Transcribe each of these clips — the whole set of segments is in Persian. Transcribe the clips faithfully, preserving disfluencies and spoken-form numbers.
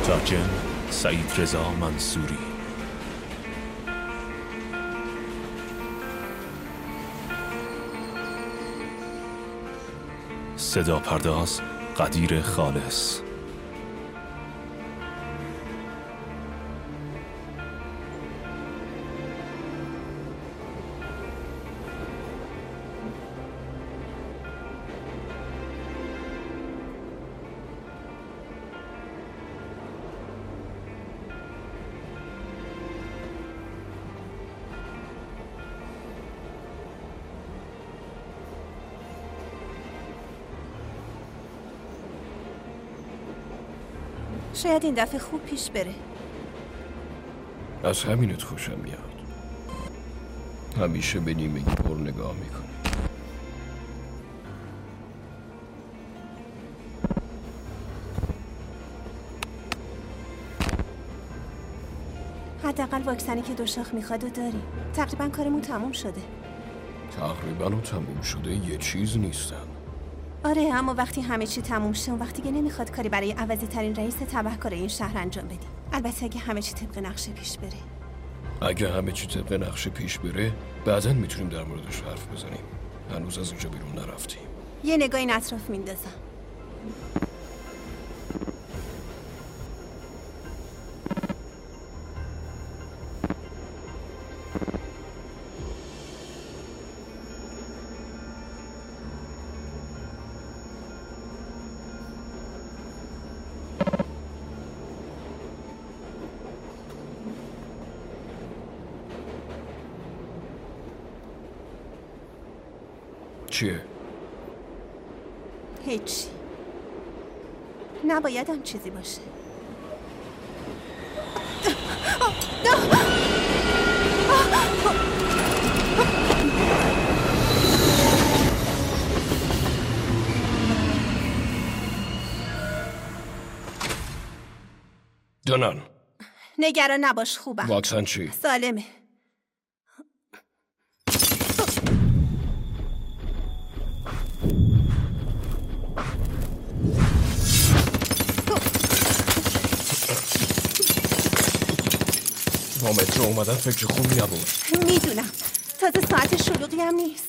مترجم سعید رضا منصوری. صدا پرداز قدیر خالص. شاید این دفعه خوب پیش بره. از همینت خوشم میاد. همیشه به نیمگی پر نگاه میکنی. حداقل واکسنی که دو شاخ میخواد و داری. تقریبا کارمون تموم شده. تقریبا و تموم شده یه چیز نیستن. آره، اما وقتی همه چی تموم شه و وقتی که نمیخواد کاری برای عوضی ترین رئیس تبهکار این شهر انجام بدی. البته اگه همه چی طبق نقشه پیش بره. اگه همه چی طبق نقشه پیش بره بعداً میتونیم در موردش حرف بزنیم. هنوز از اینجا بیرون نرفتیم. یه نگاه این اطراف میندازم. چیه؟ هیچی. نبایدم چیزی باشه. دونان نگران نباش، خوبم. واکسن چی؟ سالمه. با مترو اومدن فکر خوبی نبود. میدونم، تازه ساعت شلوغی هم نیست.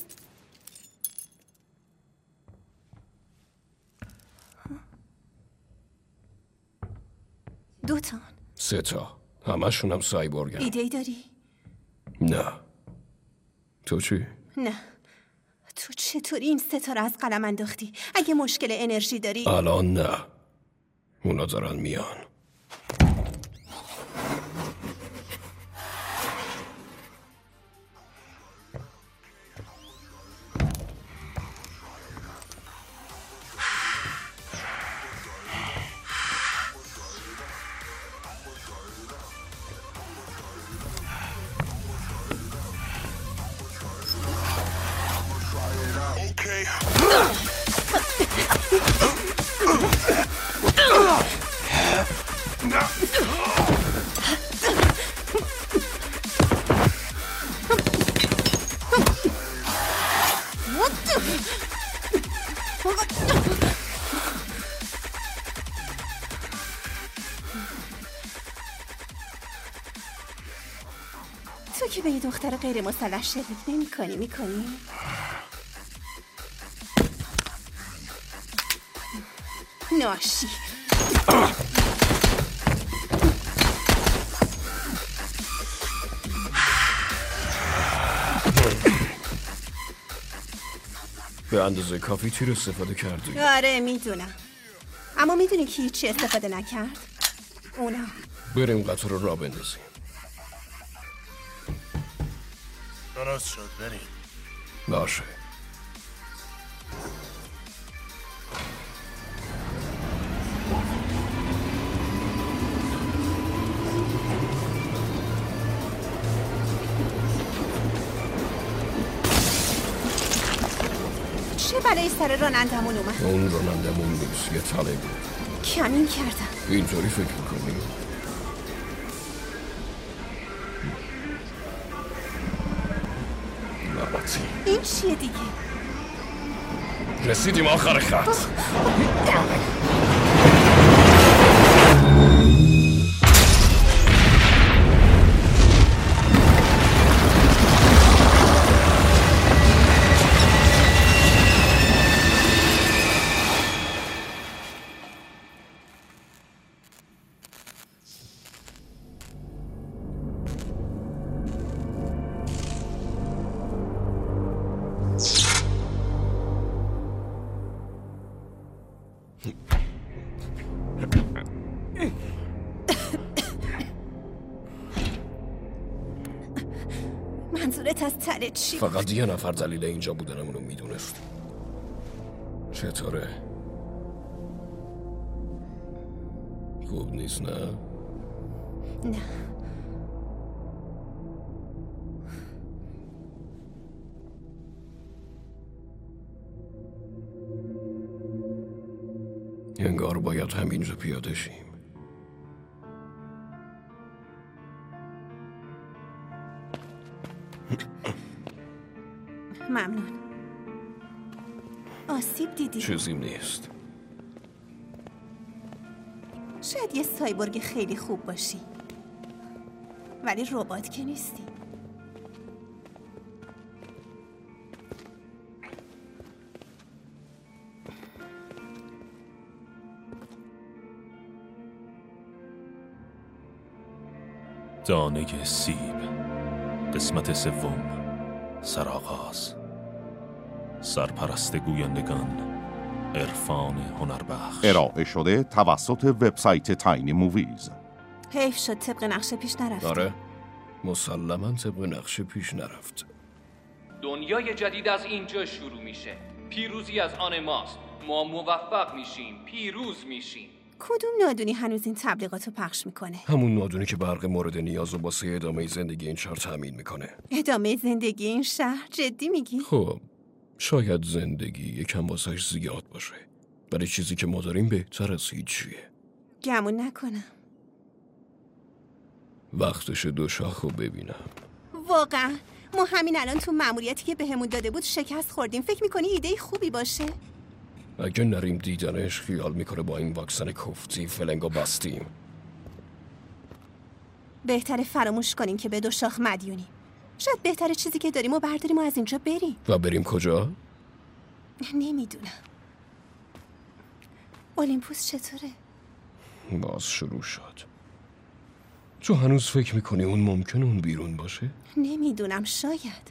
دو تا سه تا همشون هم سایبورگن. ایده ای داری؟ نه. تو چی؟ نه. تو چطوری این سه تا رو از قلم انداختی؟ اگه مشکل انرژی داری؟ الان نه. اونا دارن میان. تو که به یه دختر غیر مسلح شلیک نمی کنی می کنی؟ ناشی. به اندازه کافی تیر استفاده کردی. آره میدونم، اما میدونی که هیچی استفاده نکرد؟ اونا. بریم قطار رو را بندازیم. درست شد، بریم. باشه. چه بلایی سر رانندمون اومد؟ اون رانندمون نیست، یه تله بود. کمین کردم. اینطوری فکر میکنی؟ لعنتی. این چیه دیگه؟ رسیدیم آخر خط. منظورت از تره چی؟ فقط یه نفر دلیل اینجا بودنمون رو میدونست. چطوره؟ خوب نیست نه؟ نه. انگار باید همینجا پیاده شیم. ممنون. آسیب دیدی؟ چیزیم نیست. شاید یه سایبورگ خیلی خوب باشی، ولی ربات که نیستی. دانه سیب، قسمت سوم، سرآغاز. سرپرست گویندگان، عرفان هنربخش. ارائه شده توسط وبسایت تاینی موویز. حیف شد طبق نقشه پیش نرفت. آره، مسلماً طبق نقشه پیش نرفت. دنیای جدید از اینجا شروع میشه. پیروزی از آن ماست. ما موفق میشیم، پیروز میشیم. کدوم نادونی هنوز این تبلیغاتو پخش میکنه؟ همون نادونی که برق مورد نیاز و واسه ادامه زندگی این شهر تامین میکنه. ادامه زندگی این شهر؟ جدی میگی؟ خب شاید زندگی یکم واسهش زیاد باشه، ولی چیزی که ما داریم بهتر از هیچیه. گمون نکنم. وقتش دو شاخو ببینم. واقعا ما همین الان تو مأموریتی که بهمون داده بود شکست خوردیم. فکر میکنی ایده خوبی باشه؟ اگه نریم دیدنش خیال میکنه با این واکسن کفتی فلنگو بستیم. بهتره فراموش کنیم که به دو شاخ مدیونیم. شاید بهتره چیزی که داریم و برداریم و از اینجا بریم. و بریم کجا؟ نمیدونم. اولیمپوس چطوره؟ باز شروع شد. تو هنوز فکر میکنی اون ممکنه اون بیرون باشه؟ نمیدونم، شاید.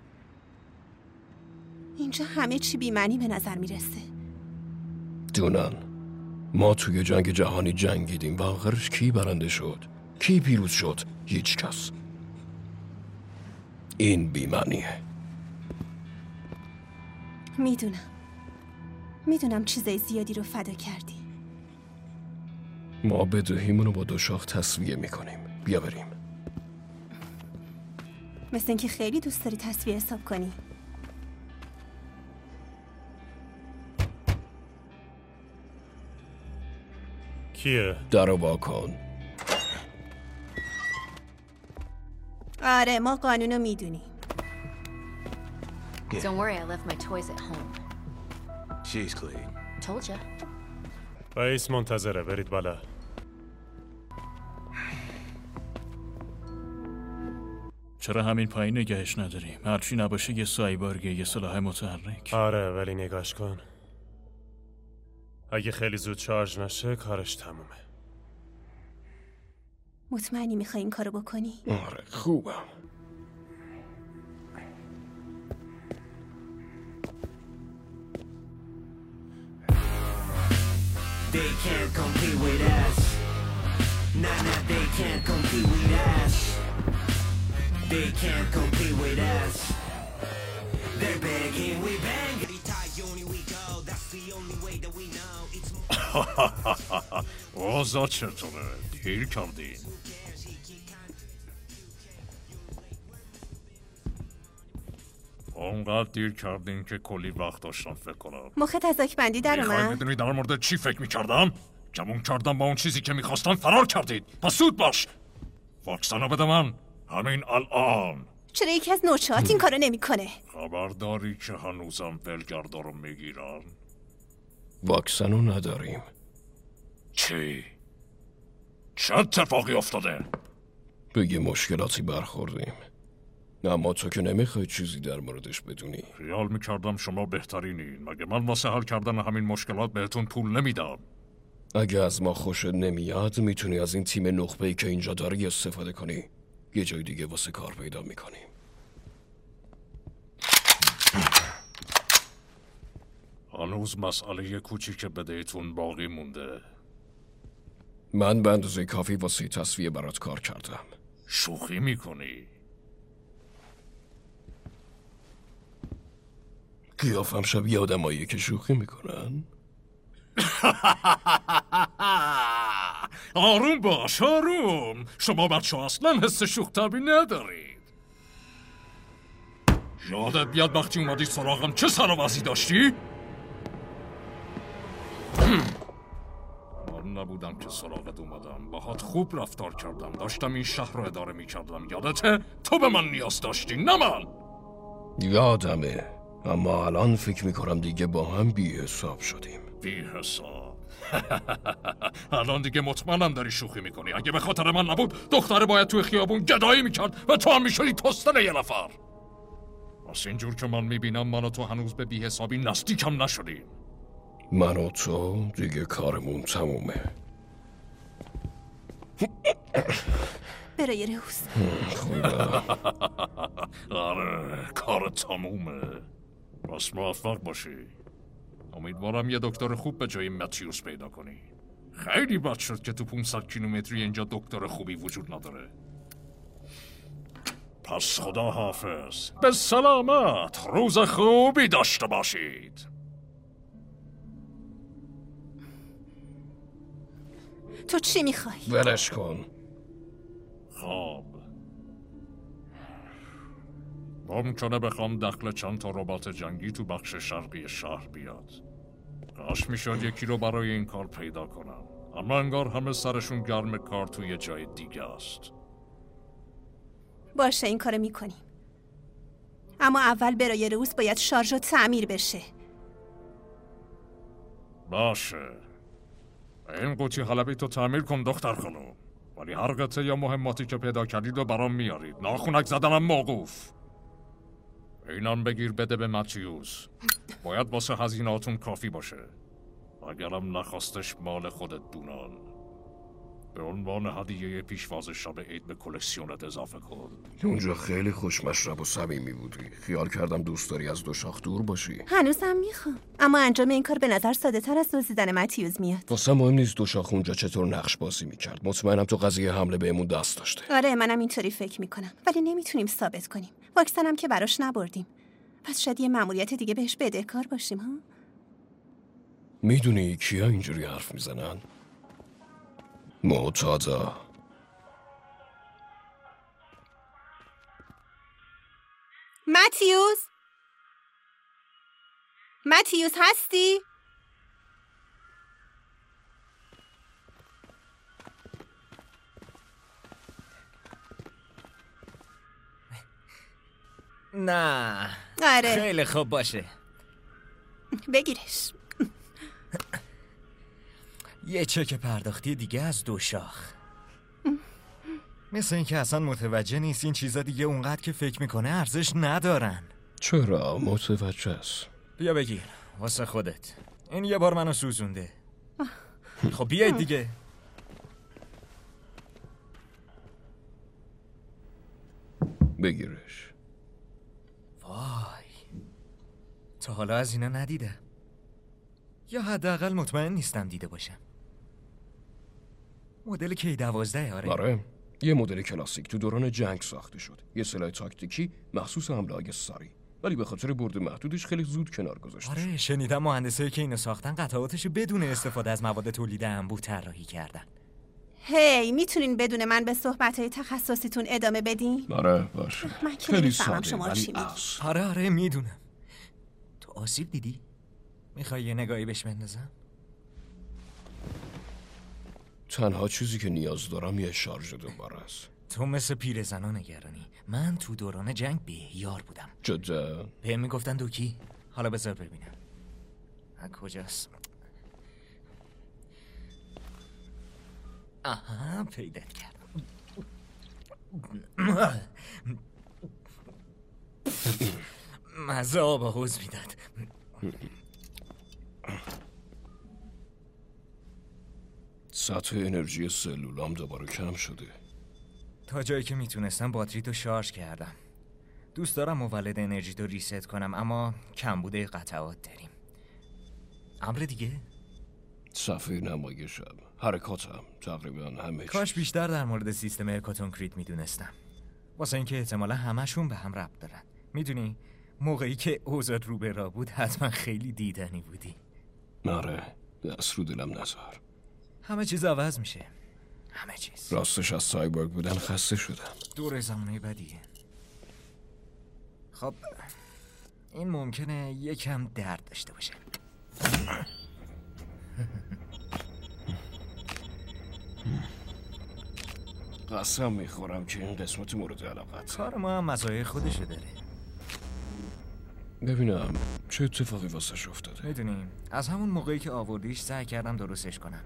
اینجا همه چی بی‌معنی به نظر میرسه. دونن ما توی جنگ جهانی جنگیدیم و آخرش کی برنده شد؟ کی پیروز شد؟ هیچ کس. این بی‌معنیه. میدونم میدونم چیزای زیادی رو فدا کردی. ما بدهیمونو با دو شاخ تسویه میکنیم. بیا بریم. مثل اینکه خیلی دوست داری تسویه حساب کنی. کیه؟ درو وا کن. آره ما قانونو میدونیم. Don't worry, I left my toys at home. She's clean. Told ya. رئیس منتظره، برید بالا. چرا همین پایین نگهش نداریم؟ هرچی نباشه یه سایبورگه، یه سلاح متحرک. آره ولی نگاش کن. اگه خیلی زود شارژ نشه کارش تمومه. مطمئنی میخوای این کارو بکنی؟ آره خوبم. They can't compete with us. Nah, nah, they can't compete with us. They can't compete with us. They're begging, we bang. We go. That's the only way that we know. It's آزاد چطوره؟ دیر کردین. اونقدر دیر کردین که کلی وقت داشتم فکر کنم. مخت از آکبندی در میخوای اومد؟ میدونی در مورد چی فکر میکردم؟ کمون کردم با اون چیزی که میخواستن فرار کردید. پس زود باش. واکسنو بده من. همین الان. چرا یکی از نوچهات این کارو نمیکنه؟ خبر داری که هنوزم ولگردا رو میگیرن؟ واکسنو نداریم. چی؟ چه اتفاقی افتاده؟ به یه مشکلاتی برخوردیم، اما تو که نمیخوای چیزی در موردش بدونی. خیال میکردم شما بهترینین. مگه من واسه حل کردن همین مشکلات بهتون پول نمیدم؟ اگه از ما خوشت نمیاد میتونی از این تیم نخبه‌ای که اینجا داری استفاده کنی. یه جای دیگه واسه کار پیدا میکنیم. هنوز مسئله کوچیک بدهتون باقی مونده. من به اندازه کافی واسه تصفیه برات کار کردم. شوخی میکنی؟ قیافم شبیه آدمایی که شوخی میکنن. آروم باش آروم. شما بچه اصلا حس شوخ طبعی ندارید. یادت بیاد وقتی اومدی سراغم چه سر و وضعی داشتی؟ من نبودم که سراغت اومدم. باهات خوب رفتار کردم. داشتم این شهر رو اداره میکردم. یادته؟ تو به من نیاز داشتی نه من. یادمه، اما الان فکر میکنم دیگه با هم بی حساب شدیم. بی حساب. الان دیگه مطمئنم داری شوخی میکنی. اگه به خاطر من نبود دختره باید توی خیابون گدایی میکرد و تو هم میشدی تستن یه نفر. بس اینجور که من میبینم من و تو هنوز به بی حسابی نزدیکم نشدیم. من و تو دیگه کارمون تمومه. برای روز. آره کار تمومه. بس موفق باشی. امیدوارم یه دکتر خوب به جای متیوس پیدا کنی. خیلی بد شد که تو پانصد کیلومتری اینجا دکتر خوبی وجود نداره. پس خدا حافظ. به سلامت. روز خوبی داشته باشید. تو چی میخوای؟ ولش کن. خب ممکنه بخوام دخل چند تا ربات جنگی تو بخش شرقی شهر بیاد. کاش میشد یکی رو برای این کار پیدا کنم، اما انگار همه سرشون گرم کار توی جای دیگه است. باشه این کارو میکنیم، اما اول برای روز باید شارژ و تعمیر بشه. باشه این قوطی حلبی تو تعمیر کن دختر خانم، ولی هر قطعه یا مهماتی که پیدا کردید و برام میارید. ناخونک زدنم موقوف. اینم بگیر بده به متیوس. باید واسه هزینه‌هاتون کافی باشه. اگرم نخواستش مال خودت دونان. به عنوان هدیه پیشواز شب عید به کلکسیونت اضافه کن. اونجا خیلی خوش مشرب و صمیمی بودی. خیال کردم دوست داری از دو شاخ دور باشی. هنوزم میخوام، اما انجام این کار به نظر ساده تر از دزدیدن متیوس میاد. واسه مهم نیست دو شاخ اونجا چطور نقش بازی میکرد. مطمئنم تو قضیه حمله بهمون دست داشته. آره منم اینطوری فکر میکنم، ولی نمیتونیم ثابت کنیم. واکسنم که براش نبردیم، پس شاید یه مأموریت دیگه بهش بدهکار باشیم. ها میدونی کیا اینجوری حرف میزنن؟ معتادا. متیوس متیوس هستی؟ نه آره خیلی خوب باشه. بگیرش. یه چک پرداختی دیگه از دو شاخ. مثل اینکه اصلا متوجه نیست این چیزا دیگه اونقدر که فکر میکنه ارزش ندارن. چرا متوجه است؟ بیا بگیر واسه خودت. این یه بار منو سوزونده. خب بیاید دیگه. بگیرش. وای تا حالا از اینا ندیدم، یا حداقل مطمئن نیستم دیده باشم. مدل کی دوازده. آره آره یه مدل کلاسیک تو دوران جنگ ساخته شد. یه سلاح تاکتیکی مخصوص حمله‌های سری، ولی به خاطر برد محدودش خیلی زود کنار گذاشته. آره شنیدم مهندسایی که اینو ساختن قطعاتش بدون استفاده از مواد تولید انبوه طراحی کردن. هی hey, میتونین بدون من به صحبت‌های تخصصیتون ادامه بدین؟ آره باشه. من که خیلی نمی‌فهمم ساده شما چی ولی میگی. اصل. آره آره میدونم. تو آسیب دیدی؟ میخوای یه نگاهی بهش بندازم؟ تنها چیزی که نیاز دارم یه شارژ دوباره است. تو مثل پیرزنا نگرانی. من تو دوران جنگ بی‌یار بودم. جدا؟ به میگفتن دوکی. حالا بذار ببینم از کجاست. آها پیدات کردم. مزه آب حوض میداد. سطح انرژی سلولام دوباره کم شده. تا جایی که میتونستم باتری تو شارژ کردم. دوست دارم مولد انرژی تو ریست کنم، اما کم بوده قطعات داریم. امر دیگه؟ صفحه نمایشم، حرکاتم، تقریبا همه چیز. کاش بیشتر در مورد سیستم اکاتونکریت میدونستم، واسه اینکه احتمالا همشون به هم ربط دارن. میدونی موقعی که اوضاع رو به راه بود حتما خیلی دیدنی بودی. آره، دست رو دلم نذار. همه چیز عوض میشه. همه چیز. راستش از سایبورگ بودن خسته شدم. دور زمانه بدیه. خب این ممکنه یکم درد داشته باشه. قسم میخورم که این قسمت مورد علاقت. کار ما هم مزایای خودشو داره. ببینم چه اتفاقی واسش افتاده. میدونیم از همون موقعی که آوردیش سعی کردم درستش کنم.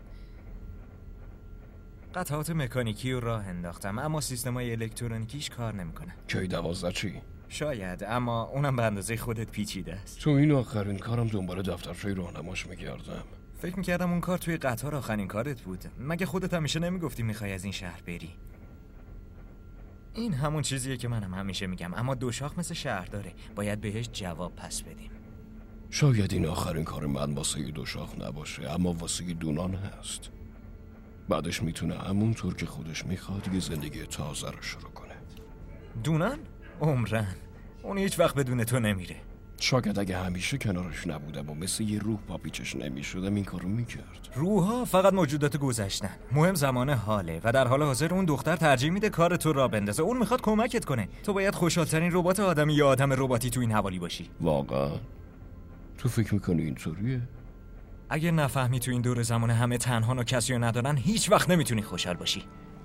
قطعات مکانیکی رو راه انداختم اما سیستمای الکترونیکیش کار نمیکنه. کی دوازده چی؟ شاید، اما اونم به اندازه خودت پیچیده است. تو این آخرین کارم دنبال دفترچه راهنماش میگردم. فکر میکردم اون کار توی قطار آخرین کارت بود. مگه خودت همیشه نمیگفتی میخوای از این شهر بری؟ این همون چیزیه که منم همیشه میگم، اما دو شاخ مثل شهر داره، باید بهش جواب پس بدیم. شاید این آخرین کار من واسه دو شاخ نباشه، اما واسه دونان هست. بعدش میتونه همونطور که خودش میخواد یه زندگی تازه رو شروع کنه. دونان؟ عمرن اون هیچ وقت بدون تو نمیره. شاید اگه همیشه کنارش نبودم و مثل یه روح با پیچش نمیشدم این کارو میکرد. روح‌ها فقط موجودات گذشتن، مهم زمان حاله و در حال حاضر اون دختر ترجیح میده کار تو را بندازه. اون میخواد کمکت کنه. تو باید خوشحالترین ربات آدمی یا آدم رباتی تو این حوالی باشی. واقعا؟ تو فکر میکنی اینطوریه؟ اگه نفهمی تو این دور زمان همه تنها و کسی رو ندارن هیچ وقت نمیتونی خوشحال باشی.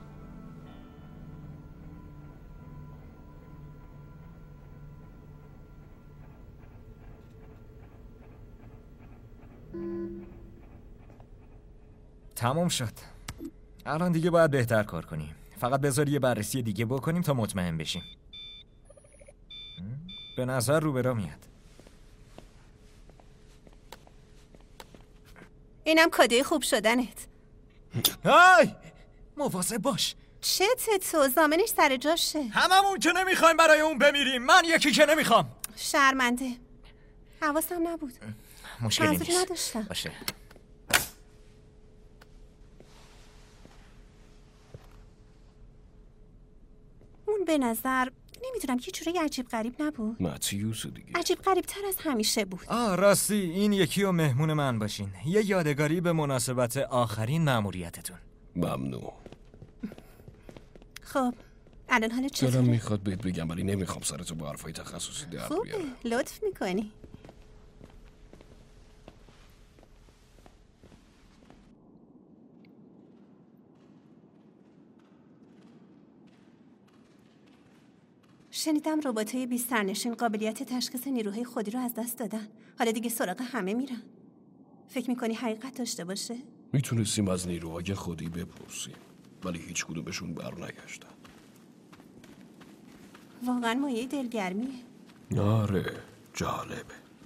تمام شد. الان دیگه باید بهتر کار کنیم. فقط بذار یه بررسی دیگه بکنیم تا مطمئن بشیم. به نظر رو برا میاد. اینم کادوی خوب شدنت. های! مواظب باش. چته تو؟ زامنش سر جاشه. هممون که نمیخوایم برای اون بمیریم. من یکی که نمیخوام. شرمنده. حواسم نبود. مشکلی نیست. منظوری نداشتم. باشه. اون به نظر نمیدونم که جوری عجیب غریب نبود. ماتیوس دیگه. عجیب غریب تر از همیشه بود. آه راستی این یکی و مهمون من باشین. یه یادگاری به مناسبت آخرین مأموریتتون. ممنون. خب الان حالت چطوره؟ دلم میخواد بهت بگم ولی نمیخوام سرتو با حرفای تخصصی در خوبه. بیارم. لطف میکنی. شنیدم رباتای بیست سرنشین قابلیت تشخیص نیروهای خودی رو از دست دادن. حالا دیگه سراغ همه میرن. فکر میکنی حقیقت داشته باشه؟ میتونستیم از نیروهای خودی بپرسیم ولی هیچ کدومشون بر نگشتن. واقعا مایه دلگرمیه. آره جالبه.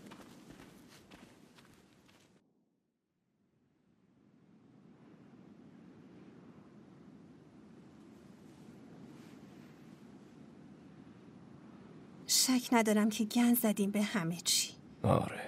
شک ندارم که گند زدیم به همه چی. آره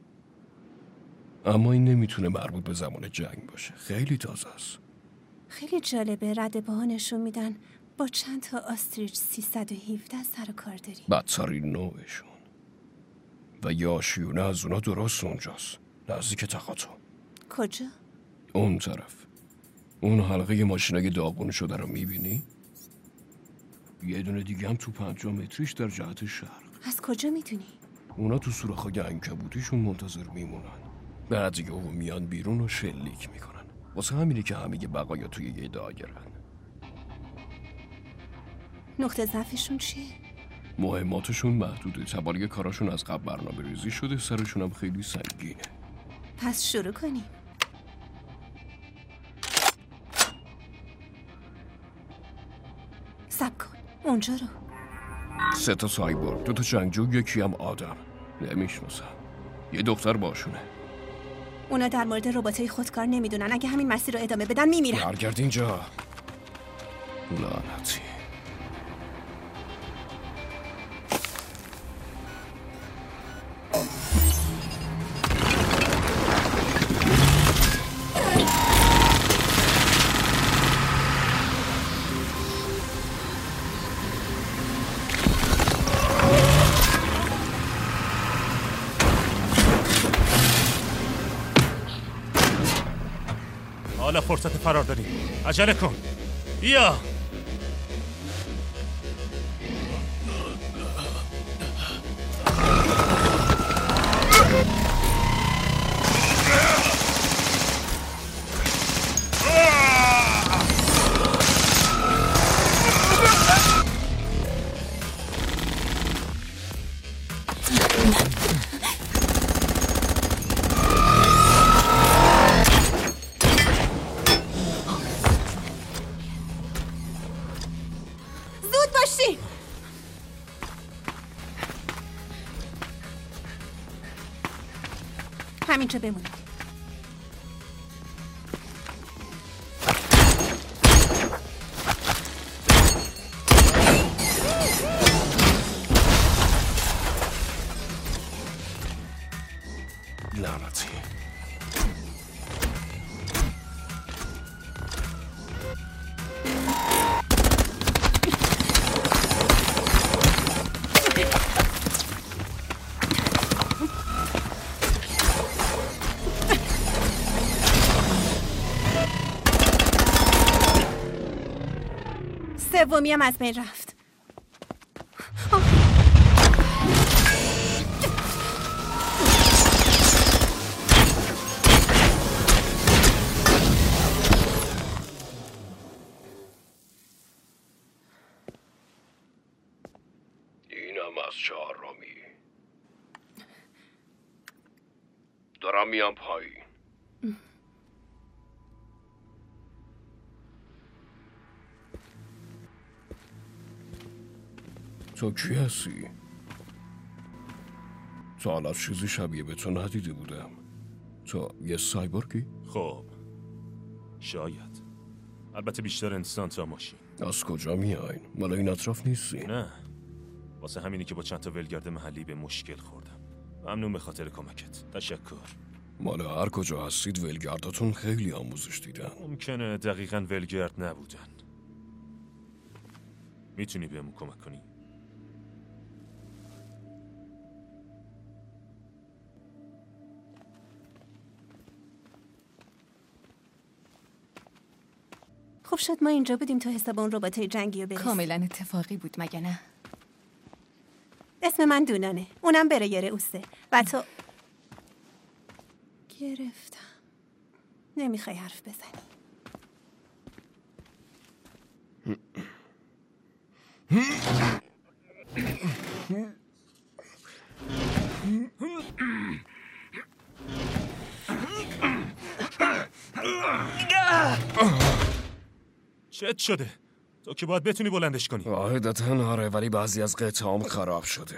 اما این نمیتونه مربوط به زمان جنگ باشه. خیلی تازه است. خیلی جالبه. ردپاها نشون میدن با چند تا آستریچ سیصد و هفده سر کار داری. بدترین نوعشون. و یاشیونه از اونا درست اونجاست، نزدیک تقاطع. کجا؟ اون طرف. اون حلقه ماشینای داغون شده رو میبینی؟ یه دونه دیگه هم تو پنجاه متریش در جهت شرق. از کجا میدونی؟ اونا تو سوراخ‌های عنکبوتیشون منتظر میمونن. بعد دیگه اون میان بیرون و شلیک میکنن. واسه همینه که همه بقایا توی یه دایرن. نقطه ضعفشون چیه؟ مهماتشون محدوده. تبالی کاراشون از قبل برنامه ریزی شده. سرشون هم خیلی سنگینه. پس شروع کنیم. صبر کن. اونجا رو. سه تا سایبورگ، دو تا جنگجو، یکی هم آدم. نمیشناسم. یه دختر باشونه. اونا در مورد رباتای خودکار نمیدونن. اگه همین مسیر رو ادامه بدن میمیرن. برگرد اینجا. لعنتی. حالا فرصت فرار داریم. عجله کن. بیا. همینجا بمونید. لعنتی. سومی هم از بین رفت. اینم از چهارمی. دارم میام پایین. تو کی هستی؟ تا حالا چیزی شبیه به تو ندیده بودم. تو یه سایبورگی؟ خب شاید. البته بیشتر انسان تا ماشین. از کجا میاین؟ مال این اطراف نیستی؟ نه، واسه همینی که با چند تا ولگرد محلی به مشکل خوردم. ممنون به خاطر کمکت. تشکر. مال هر کجا هستید ولگرداتون خیلی آموزش دیدن. ممکنه دقیقاً ولگرد نبودن. میتونی بهمون کمک کنی؟ خب شد ما اینجا بودیم تو حساب اون رباتای جنگی رو برسیم. کاملا اتفاقی بود مگه نه؟ اسم من دونانه. اونم برگر اوسته. و تو گرفتم. نمیخوای حرف بزنی. چت شده؟ تو که باید بتونی بلندش کنی. واحدتاً آره، ولی بعضی از قطعام خراب شده.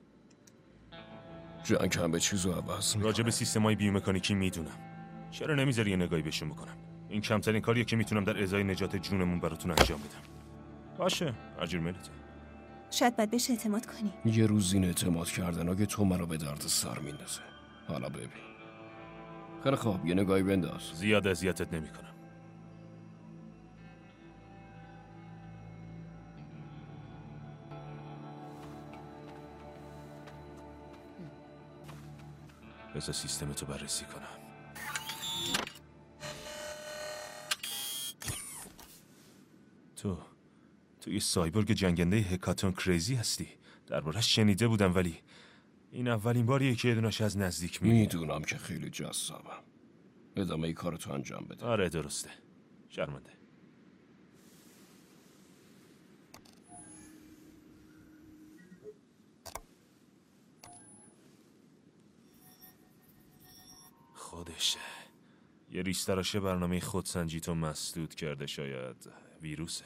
جنگ هم به چیزو عوض میکنه. راجع به سیستمای بیومکانیکی میدونم. چرا نمیذاری یه نگاهی بهشون بکنم؟ این کمترین کاریه که میتونم در ازای نجات جونمون براتون انجام بدم. باشه، اجر ملته. شاید باید بهش اعتماد کنی. یه روز این اعتماد کردن اگه تو منو به درد سر میندازه. حالا ببین. خیلی خوب، یه نگاهی بنداز. زیاد اذیتت نمیکنم. بذار سیستمتو بررسی کنم. تو تو یه سایبورگ جنگنده هکاتون کریزی هستی. درباره‌اش شنیده بودم ولی این اولین باریه که یه دونش از نزدیک میبینم. میدونم که خیلی جذابم. ادامه ای کارتو انجام بده. آره درسته. شرمنده. خودشه. یه ریش تراشه برنامه خودسنجی تو مسدود کرده. شاید ویروسه.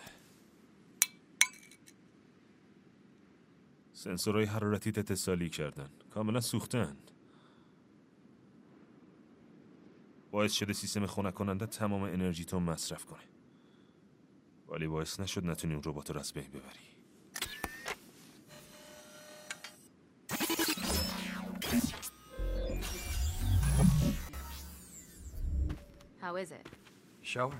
سنسورهای حرارتی اتصالی کردن. کاملا سوختن. باعث شده سیستم خنک کننده تمام انرژی تو مصرف کنه. ولی باعث نشد نتونی اون ربات رو از بین ببری. How is it? Shower.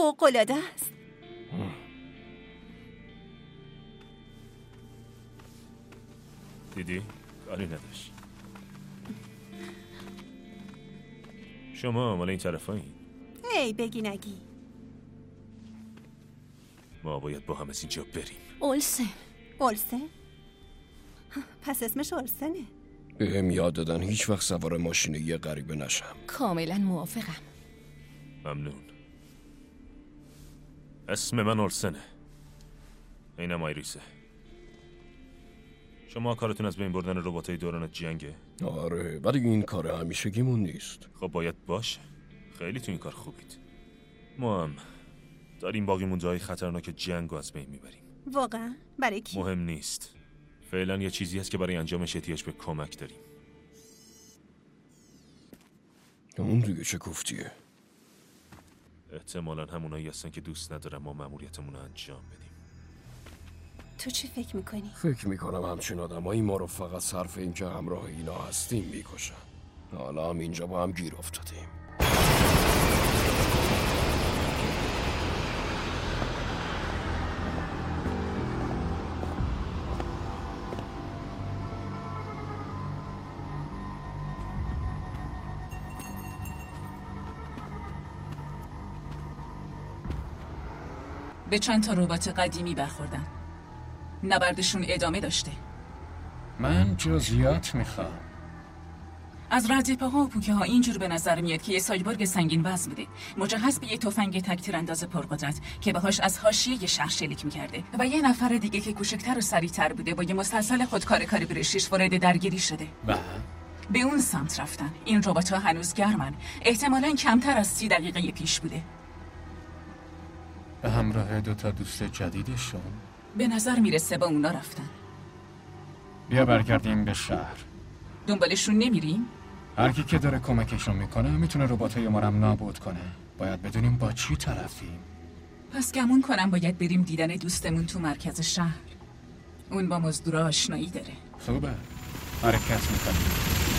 فوق‌العاده است. دیدی؟ کاری نداشت. شما مال این طرفایی؟ هی بگی نگی. ما باید با هم از اینجا بریم. اولسن. اولسن؟ پس اسمش اولسنه. بهم یاد دادن هیچ وقت سوار ماشین یه غریبه نشم. کاملا موافقم. ممنون. اسم من اولسنه. اینم آیریسه. شما کارتون از بین بردن رباتای دوران جنگه؟ آره، ولی این کار همیشگیمون نیست. خب باید باشه. خیلی تو این کار خوبید. ما هم داریم باقیمون جای خطرناک جنگ رو از بین میبریم. واقعا؟ برای کی؟ مهم نیست. فعلا یه چیزی هست که برای انجامش احتیاج به کمک داریم. اون دیگه چه گفتیه؟ احتمالاً همونایی هستن که دوست ندارم ما مأموریتمون رو انجام بدیم. تو چی فکر میکنی؟ فکر میکنم همچین آدمایی ما رو فقط صرف این که همراه اینا هستیم میکشن. حالا هم اینجا با هم گیر افتادیم. به چند تا ربات قدیمی برخوردن. نبردشون ادامه داشته. من جزئیات میخوام. از ردپاها و پوکه ها اینجور به نظر میاد که یه سایبورگ سنگین وزن بوده، مجهز به یه تفنگ تک تیرانداز پرقدرت که باهاش از حاشیه یه شهر شلیک میکرده و یه نفر دیگه که کوچکتر و سریعتر بوده با یه مسلسل خودکار کالیبر شش وارد درگیری شده. و به اون سمت رفتن. این ربات‌ها هنوز گرمن. احتمالاً کمتر از سی دقیقه پیش بوده. به همراه دو تا دوست جدیدشون؟ به نظر میرسه با اونا رفتن. بیا برگردیم به شهر. دنبالشون نمیریم؟ هر کی که داره کمکشون میکنه میتونه رباتای ما رو نابود کنه. باید بدونیم با چی طرفیم. پس گمون کنم باید بریم دیدن دوستمون تو مرکز شهر. اون با مزدورا آشنایی داره. خوبه. حرکت میکنیم.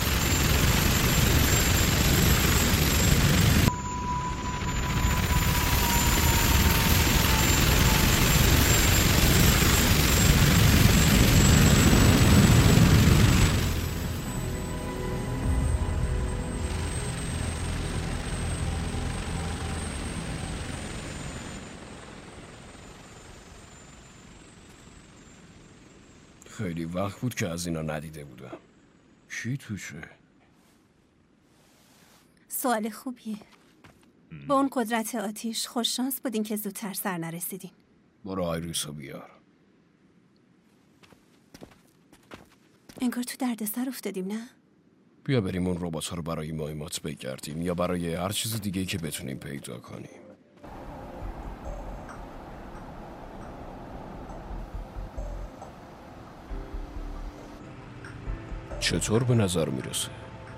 خیلی وقت بود که از اینا ندیده بودم. چی توشه؟ سوال خوبیه. با اون قدرت آتیش خوش شانس بودین که زودتر سر نرسیدین. برو آیریسو بیار. انگار تو دردسر افتادیم نه؟ بیا بریم اون ربات ها رو برای مهمات بگردیم یا برای هر چیز دیگه که بتونیم پیدا کنیم. چطور به نظر میرسه؟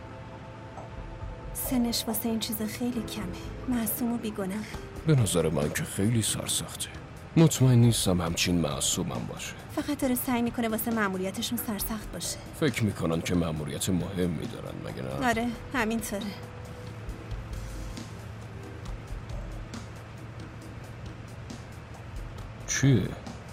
سنش واسه این چیز خیلی کمه. معصوم و بیگناه. به نظر من که خیلی سرسخته. مطمئن نیستم همچین معصومم باشه. فقط داره سعی میکنه واسه مأموریتشون سرسخت باشه. فکر میکنن که مأموریت مهم میدارن مگه نه؟ آره همینطوره. چیه؟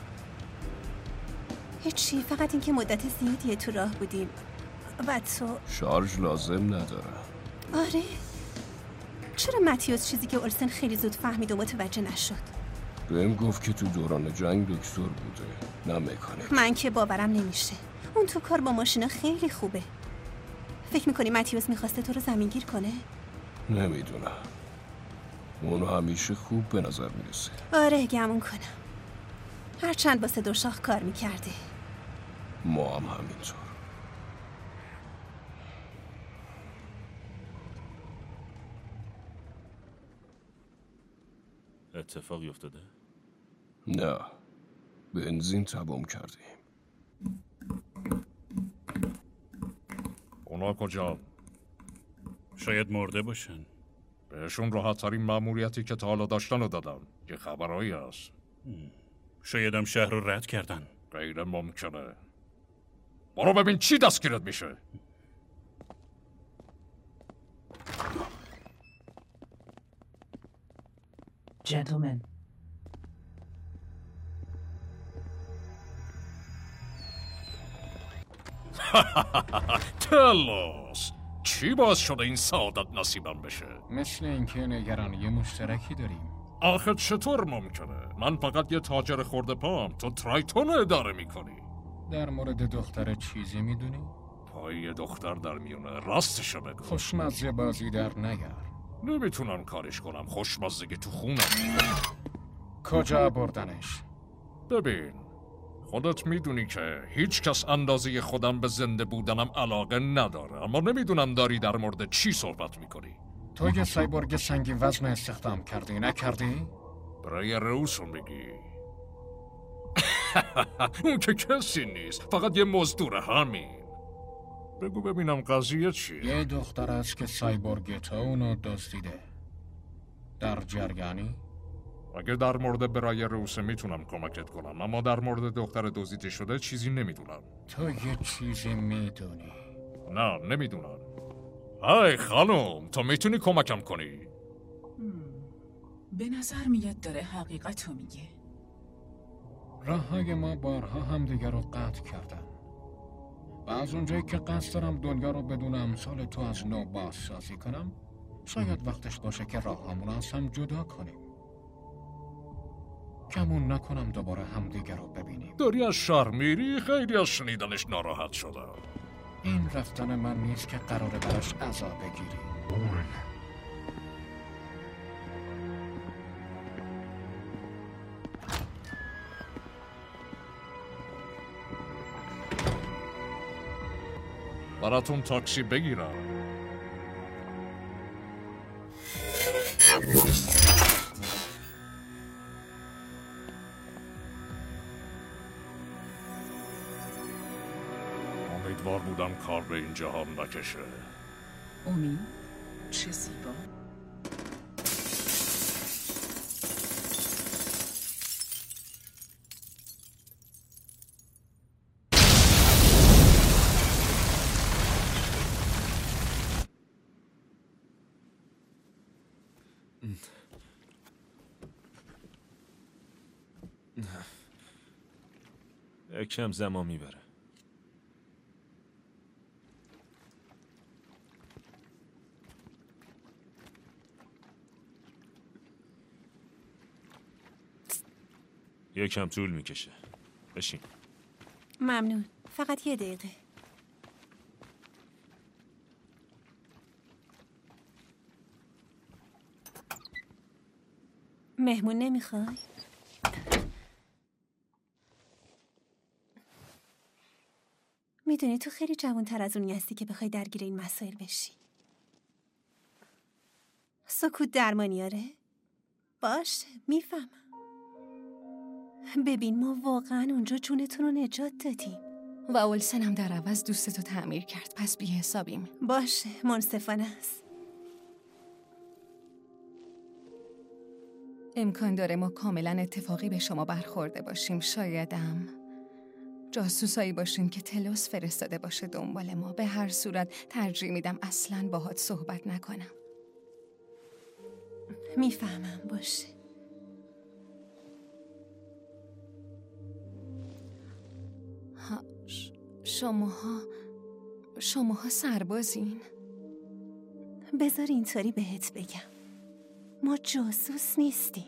هیچی، فقط اینکه مدت زیادیه تو راه بودیم و تو شارژ لازم نداره. آره. چرا متیوس چیزی که اولسن خیلی زود فهمید و متوجه نشد؟ بهم گفت که تو دوران جنگ دکتر بوده، نه مکانیک. من که باورم نمیشه. اون تو کار با ماشینا خیلی خوبه. فکر میکنی متیوس میخواسته تو رو زمینگیر کنه؟ نمیدونم. اونو همیشه خوب به نظر میرسه. آره گمون کنم. هرچند واسه دو شاخ کار میکرده. ما هم همینطور. اتفاقی افتاده؟ نه. بنزین تمام کردیم. اونا کجا؟ شاید مرده باشن. بهشون راحت ترین مأموریتی که تا حالا داشتن رو دادم. یه خبرایی هست. شاید هم شهر رو رد کردن. غیر ممکنه. برو ببین چی دستگیرت میشه. Gentlemen. تلوس چی باز شده این سعادت نصیبم بشه؟ مثل اینکه نگرانی مشترکی داریم. آخه چطور ممکنه؟ من فقط یه تاجر خورده پام، تو ترایتون رو اداره میکنی. در مورد دختر چیزی میدونی؟ پای یه دختر در میونه، راستشو بگو. خوشمزه بازی در نیار. نمیتونم کارش کنم، خوشمزگی تو خونم. کجا بردنش؟ ببین خودت میدونی که هیچ کس اندازه خودم به زنده بودنم علاقه نداره، اما نمیدونم داری در مورد چی صحبت میکنی. تو یه سایبورگ سنگین وزن استخدام کردی نکردی؟ برای روسو میگی؟ اون که کسی نیست، فقط یه مزدور همین. بگو ببینم قضیه چیه؟ یه دختر است که سایبورگ تو اونو دزدیده. در جریانی؟ اگه در مورد برای روسه میتونم کمکت کنم، اما در مورد دختر دزدیده شده چیزی نمیدونم. تو یه چیزی میدونی؟ نه نمیدونم. های خانم، تو میتونی کمکم کنی؟ به نظر میاد داره حقیقتو میگه. راههای ما بارها همدیگر رو قطع کردن و از اونجایی که قصد دارم دنیا رو بدون امثال تو از نو بازسازی کنم، شاید وقتش باشه که راهامون از هم جدا کنیم. کمون نکنم دوباره همدیگر رو ببینیم. داری از شهر میری؟ خیلی از شنیدنش ناراحت شدم. این رفتن من نیست که قراره براش عذا بگیری. براتون تاکسی بگیرم. امیدوار بودم کار به اینجا هم نکشه. امید چه زیبا. یکم زمان میبره. یکم طول میکشه. بشین. ممنون. فقط یه دقیقه. مهمون نمیخوای؟ میدونی تو خیلی جوان‌تر از اونی هستی که بخوای درگیر این مسائل بشی. سکوت درمانیاره؟ باشه میفهمم. ببین ما واقعا اونجا جونتون رو نجات دادیم و اولسن هم در عوض دوستتو تعمیر کرد، پس بی حسابیم. باشه منصفانه است. امکان داره ما کاملا اتفاقی به شما برخورده باشیم، شایدم جاسوسایی باشیم که تلوس فرستاده باشه دنبال ما. به هر صورت ترجیح میدم اصلاً باهات صحبت نکنم. میفهمم. باشه. ها ش... شماها شماها سربازین؟ بذار اینطوری بهت بگم، ما جاسوس نیستیم.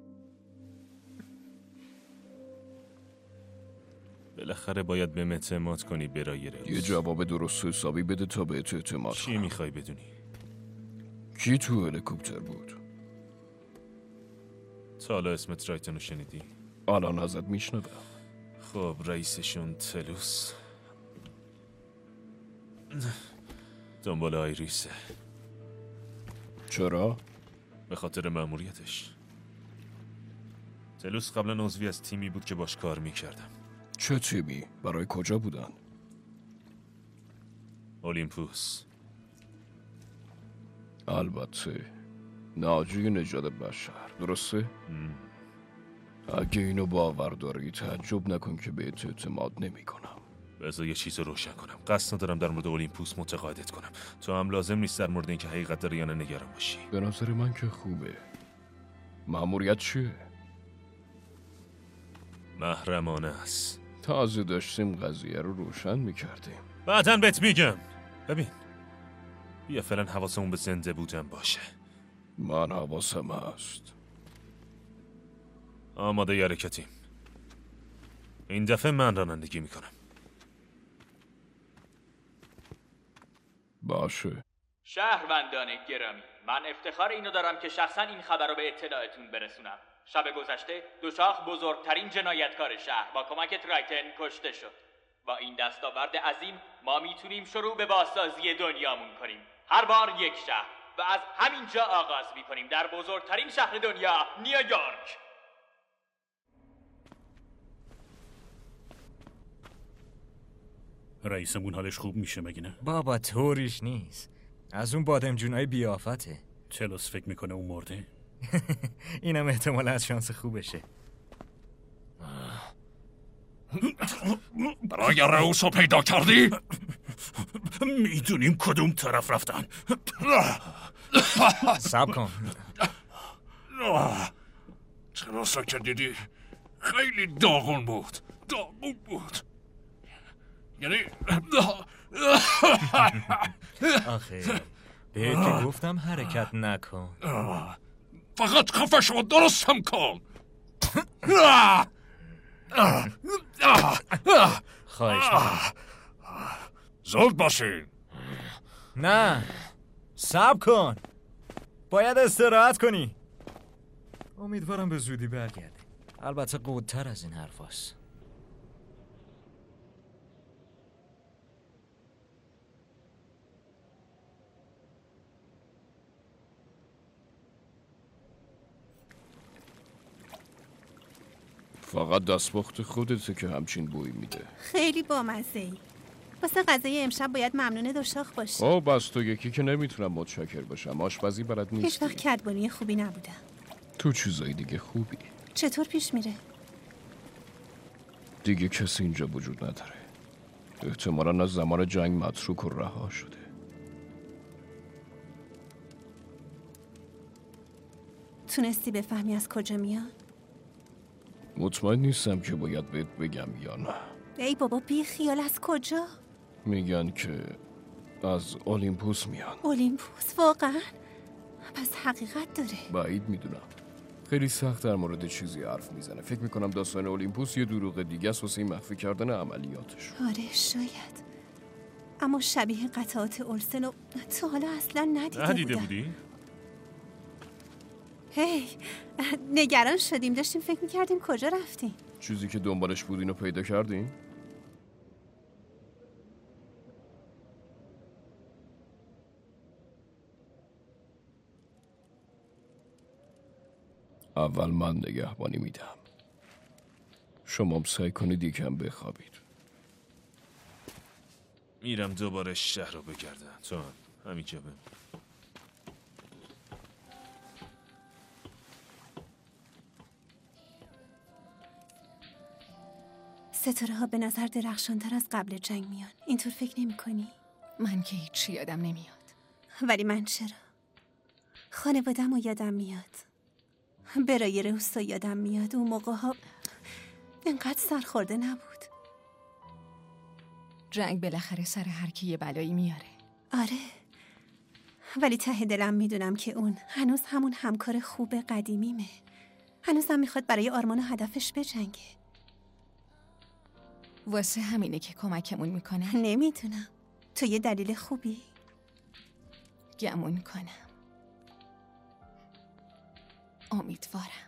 بالاخره باید به مت اعتماد کنی برای روز. یه جواب درست حسابی بده تا بهت اعتماد چی میخوای بدونی؟ کی تو هلیکوپتر بود؟ تا حالا اسم ترایتون رو شنیدی؟ الان ازت میشنوم. خب رئیسشون تلوس دنبال آیریسه. چرا؟ به خاطر مأموریتش. تلوس قبلا عضوی از تیمی بود که باش کار میکردم. چه تیمی؟ برای کجا بودن؟ اولیمپوس. البته ناجی نژاد بشر، درسته؟ ام. اگه اینو باور داری تعجب نکن که بهت اعتماد نمی کنم. بذار یه چیز رو روشن کنم. قصد ندارم در مورد اولیمپوس متقاعدت کنم. تو هم لازم نیست در مورد اینکه حقیقت داره یا نه نگران باشی. به نظر من که خوبه. مأموریت چیه؟ محرمانه است. تازه داشتیم قضیه رو روشن میکردیم. بعدن بهت میگم. ببین بیا فعلا حواسمون به زنده بودن باشه. من حواسم هست. آماده ی حرکتیم. این دفعه من رانندگی میکنم. باشه. شهروندان گرامی، من افتخار اینو دارم که شخصا این خبر رو به اطلاعتون برسونم. شب گذشته دوشاخ بزرگترین جنایتکار شهر با کمک ترایتن کشته شد. با این دستاورد عظیم ما میتونیم شروع به بازسازی دنیامون کنیم. هر بار یک شهر و از همینجا آغاز میکنیم در بزرگترین شهر دنیا، نیویورک. رئیسمون حالش خوب میشه مگه نه؟ بابا طوریش نیست. از اون بادمجونای بیافته. تلوس فکر میکنه اون مرده؟ اینم احتمال از شانس خوبشه. برای رئوس رو پیدا کردی؟ میدونیم کدوم طرف رفتن. سب کن. تلوسا که دیدی خیلی داغون بود. داغون بود. یعنی آخه بهت که گفتم حرکت نکن. فقط خفه شو، درستم کن. خواهش می‌کنم. زود باشین. نه صبر کن، باید استراحت کنی. امیدوارم به زودی برگرده. البته قودتر از این حرف هست. فقط دستپخت خودته که همچین بوی میده. خیلی بامزه‌ای. واسه غذای امشب باید ممنون دوشاخ باشی. خب بس تو یکی که نمیتونم متشکر باشم. آشپزی بلد نیستی. هیچ وقت کدبانی خوبی نبودم. تو چیزای دیگه خوبی. چطور پیش میره؟ دیگه کسی اینجا وجود نداره. احتمالاً از زمان جنگ متروک و رها شده. تونستی بفهمی از کجا میاد؟ مطمئن نیستم که باید بهت بگم یا نه. ای بابا بی خیال، از کجا؟ میگن که از اولیمپوس میان. اولیمپوس؟ واقعا؟ پس حقیقت داره. بعید میدونم. خیلی سخت در مورد چیزی حرف میزنه. فکر میکنم داستان اولیمپوس یه دروغ دیگه است واسه مخفی کردن عملیاتش. آره شاید. اما شبیه قطعات اولسن رو تا حالا اصلا ندیده, ندیده بودم. بودی؟ هی نگران شدیم، داشتیم فکر میکردیم کجا رفتیم. چیزی که دنبالش بودین رو پیدا کردین؟ اول من نگهبانی میدم. شما سعی کنید یکم بخوابید. میرم دوباره شهر رو بگردم. تو هم همینجا بمون. ستاره ها به نظر درخشانتر از قبل جنگ میان. اینطور فکر نمی کنی؟ من که هیچی یادم نمیاد. ولی من چرا؟ خانوادم رو یادم میاد. برای روستا یادم میاد. اون موقع ها انقدر سرخورده نبود. جنگ بالاخره سر هر کی یه بلایی میاره. آره، ولی ته دلم میدونم که اون هنوز همون همکار خوب قدیمیمه. هنوزم میخواد برای آرمان و هدفش بجنگه. واسه همینه که کمکمون میکنه. نمیدونم. تو یه دلیل خوبی؟ گمون کنم. امیدوارم.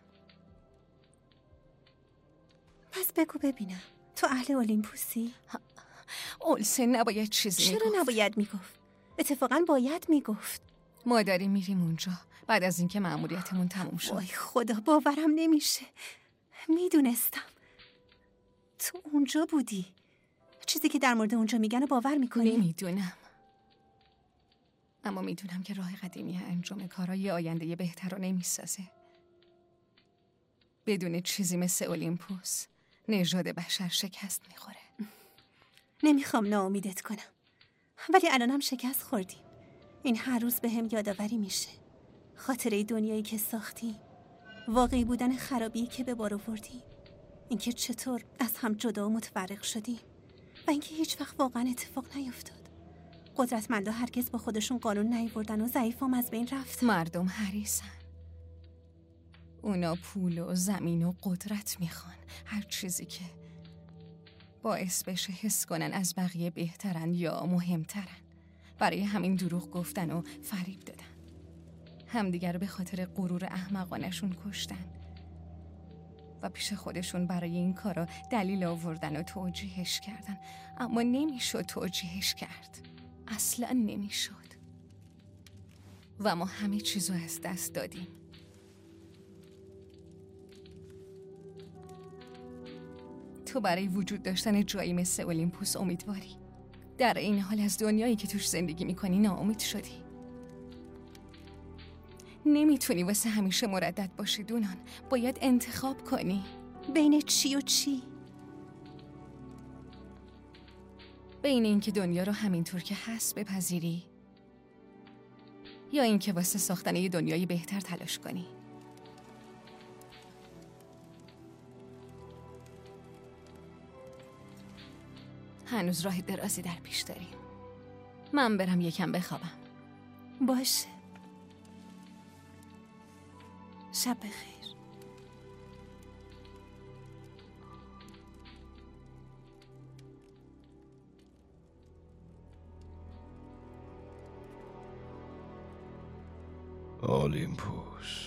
پس بگو ببینم، تو اهل اولیمپوسی؟ اولسن نباید چیزی چرا میگفت. نباید میگفت؟ اتفاقا باید میگفت. ما داریم میریم اونجا بعد از اینکه مأموریتمون تموم شد. وای خدا، باورم نمیشه. میدونستم تو اونجا بودی. چیزی که در مورد اونجا میگن و باور میکنی؟ نمیدونم، اما میدونم که راه قدیمی انجام کارا یه آینده بهتر رو نمیسازه. بدون چیزی مثل اولیمپوس نژاد بشر شکست میخوره. نمیخوام ناامیدت کنم، ولی الانم شکست خوردیم. این هر روز به هم یادآوری میشه. خاطره دنیایی که ساختیم، واقعی بودن خرابی که به بار آوردیم، اینکه چطور از هم جدا و متفرق شدیم و اینکه هیچ وقت واقعا اتفاق نیفتاد. قدرتمندا هرگز با خودشون قانون نیاوردن و ضعیفام از بین رفت. مردم حریصن. اونا پول و زمین و قدرت میخوان، هر چیزی که باعث بشه حس کنن از بقیه بهترن یا مهمترن. برای همین دروغ گفتن و فریب دادن، همدیگر به خاطر غرور احمقانشون کشتن و پیش خودشون برای این کارا دلیل آوردن و توجیهش کردن، اما نمیشد توجیهش کرد، اصلا نمیشد و ما همه چیزو از دست دادیم. تو برای وجود داشتن جایی مثل اولیمپوس امیدواری، در این حال از دنیایی که توش زندگی میکنی ناامید شدی. نمیتونی واسه همیشه مردد باشی دونان، باید انتخاب کنی. بین چی و چی؟ بین اینکه دنیا رو همینطور که هست بپذیری یا اینکه واسه ساختن یه دنیای بهتر تلاش کنی. هنوز راه درازی در پیش داریم. من برم یکم بخوابم. باشه. شب بخیر. اولیمپوس.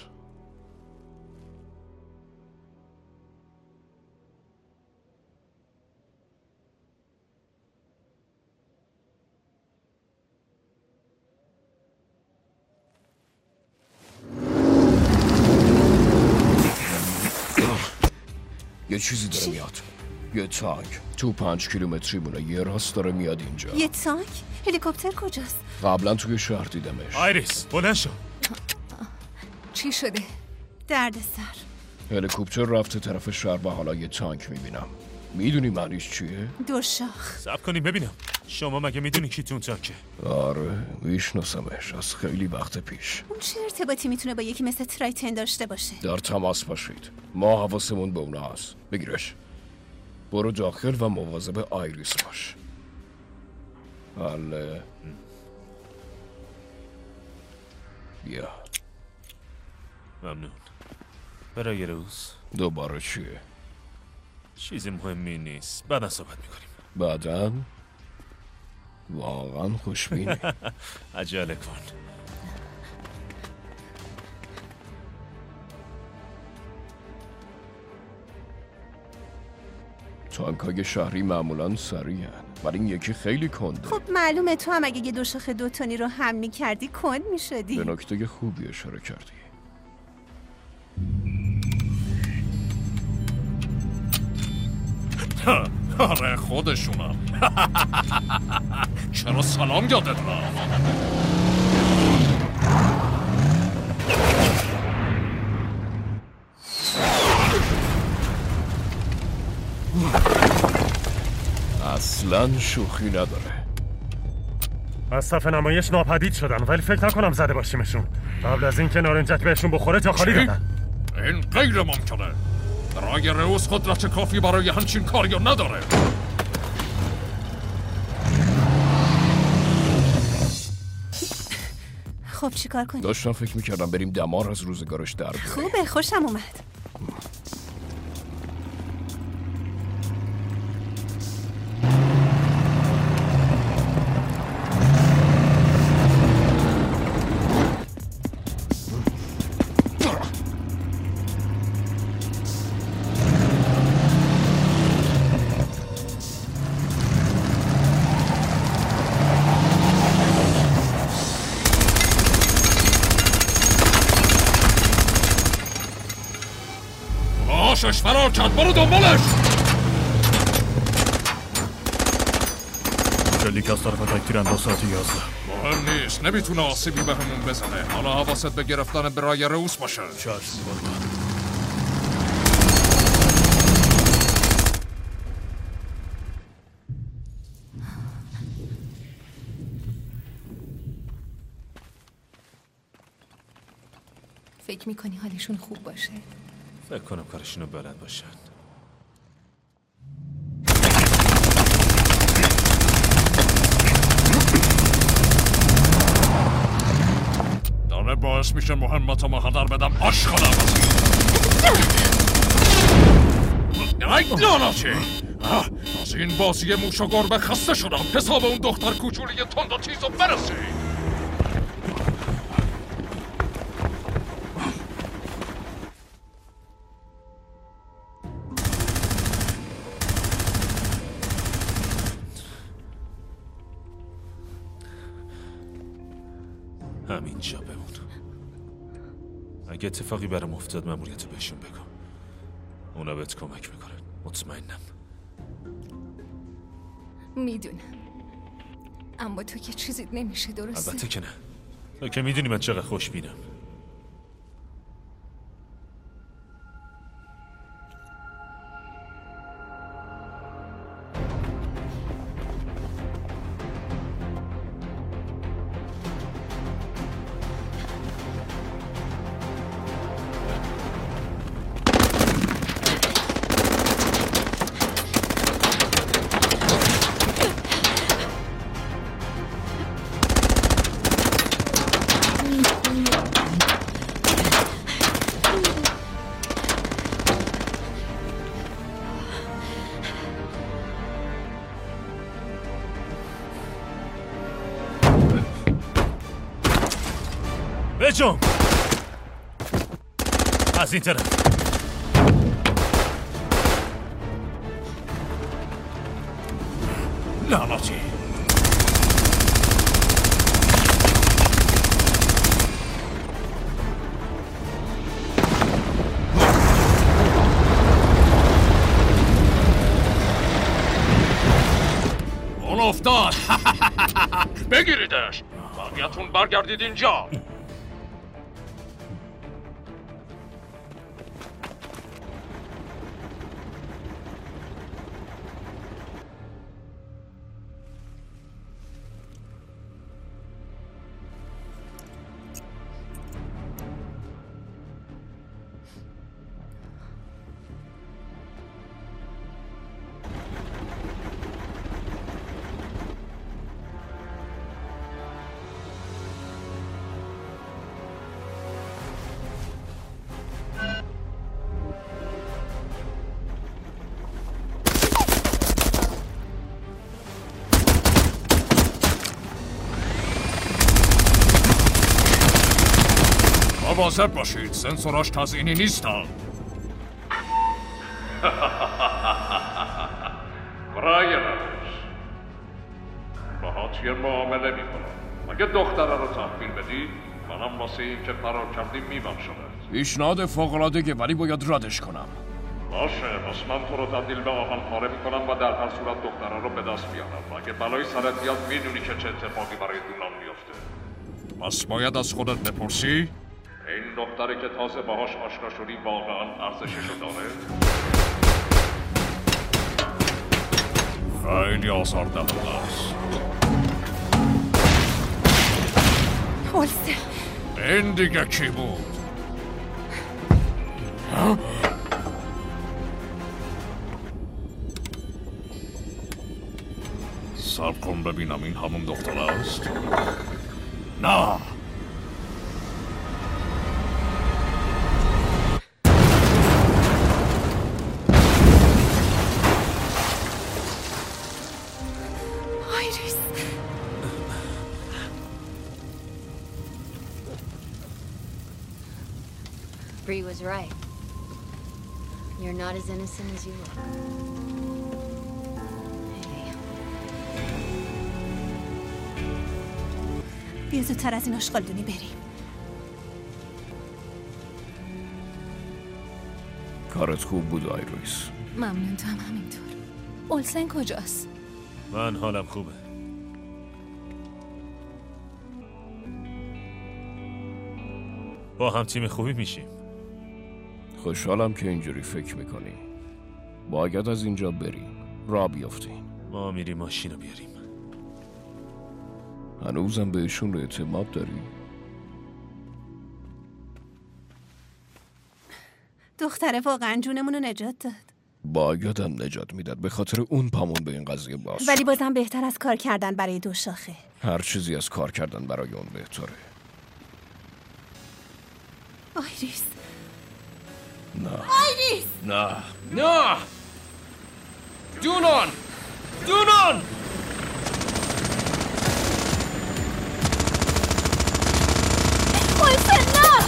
یه چیزی داره میاد. یه تانک تو پنج کیلومتری مونه، یه راست داره میاد اینجا. یه تانک؟ هلیکوپتر کجاست؟ قبلا توی شهر دیدمش. آیریس بلند شو. چی شده؟ درد سر. هلیکوپتر رفته طرف شهر و حالا یه تانک میبینم. میدونی معنیش چیه؟ دو شاخ. صبر کنیم ببینم. شما مگه میدونی کی تون تانکه؟ آره میشناسمش از خیلی وقت پیش. اون چه ارتباطی میتونه با یکی مثل ترایتن داشته باشه؟ در تماس باشید، ما حواسمون به اونا هست. بگیرش. برو داخل و مواظب آیریس باش. حالا بیا. ممنون. برای روز دوباره چیه؟ چیزی مهمی نیست، بعدا صحبت میکنیم. بعدا؟ واقعا خوشبینی. عجله کن. تانکای شهری معمولا سریعن، ولی این یکی خیلی کنده. خب معلومه تو هم اگه یه دو شاخه دو تانی رو هم میکردی کند میشدی. به نکته خوبی اشاره کردی. آره خودشونم. چرا سلام یادت رفت؟ اصلا شوخی نداره. از صف نمایش ناپدید شدن، ولی فکر نکنم زده باشیمشون. قبل از این که نارنجک بهشون بخوره تا خالی دادن. این غیر ممکنه. برای رئوس قدرت کافی برای همچین کاری نداره. خب چی کار کنیم؟ داشتم فکر میکردم بریم دمار از روزگارش در بیاریم. خوبه، خوشم اومد. شش فرار کرد، برو دنبالش. شلیک از طرف تک تیرانداز ساعت یازده. مهم نیست، نمیتونه آسیبی به همون بزنه. حالا حواست به گرفتن برای رئوس باشه. چشم قربان. فکر میکنی حالشون خوب باشه؟ فکر کنم کارشونو بلد باشن. داره باعث میشه مهمت ما هدر بدم. آش خودم بازی ای لاناچه، از این بازی موش و گربه خسته شدم. حساب اون دختر کوچولی تند و تیز و برسه. همینجا بمون. اگه اتفاقی برام افتاد مأموریتو بهشون بگم. اونا بهت کمک میکنن. مطمئنم. میدونم، اما تو که چیزی نمیشه، درسته؟ البته که نه. تو که میدونی من چقدر خوشبینم. بجم از این طرف. لعنتی اون افتاد. بگیریدش. بقیه‌تون برگردید اینجا. مواظب باشید، سنسوراش تزیینی نیستن. برایانش باهات یه معامله میکنم. اگه دختره رو تحویل بدی منم واسه این که فرار کردی میبخشمت. پیشنهاد فوق‌العاده‌ای ولی باید ردش کنم. باشه، پس من تو رو تبدیل به آهن پاره میکنم و در هر صورت دختره رو به دست بیارم. اگه بلای سرت بیاد میدونی که چه اتفاقی برای دونان میفته. پس باید از خودت بپرسی این دختری که تازه باهاش آشنا شدی واقعا ارزششو داره؟ خیلی آزاردهنده است. اولسن این دیگه کی بود؟ سب کن ببینم این همون دختر است؟ نه. Bree was right. You're not as innocent as you look. Hey. بیا زودتر از این آشغالدونی بریم. کارت خوب بود آیریس. ممنون، تو هم همینطور. اولسن کجاست؟ من حالم خوبه. با هم تیم خوبی میشیم. خوشحالم که اینجوری فکر میکنی. باید از اینجا بریم، راه بیافتیم. ما میریم ماشین رو بیاریم. هنوزم بهشون اعتماد داری؟ دختره واقعا جونمون رو نجات داد. باید نجات میداد. به خاطر اون پامون به این قضیه باز. ولی بازم بهتر از کار کردن برای دو شاخه. هر چیزی از کار کردن برای اون بهتره. آیریس. نه آیریس. نه نه دونان دونان اولسن نه.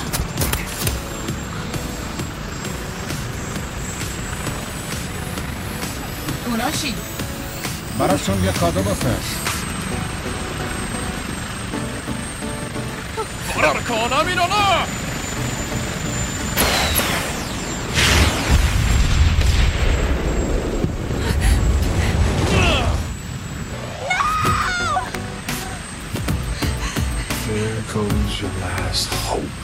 اوناشی براشون یه کادو بفرست. فرار کنم اینو نه. There goes your last hope.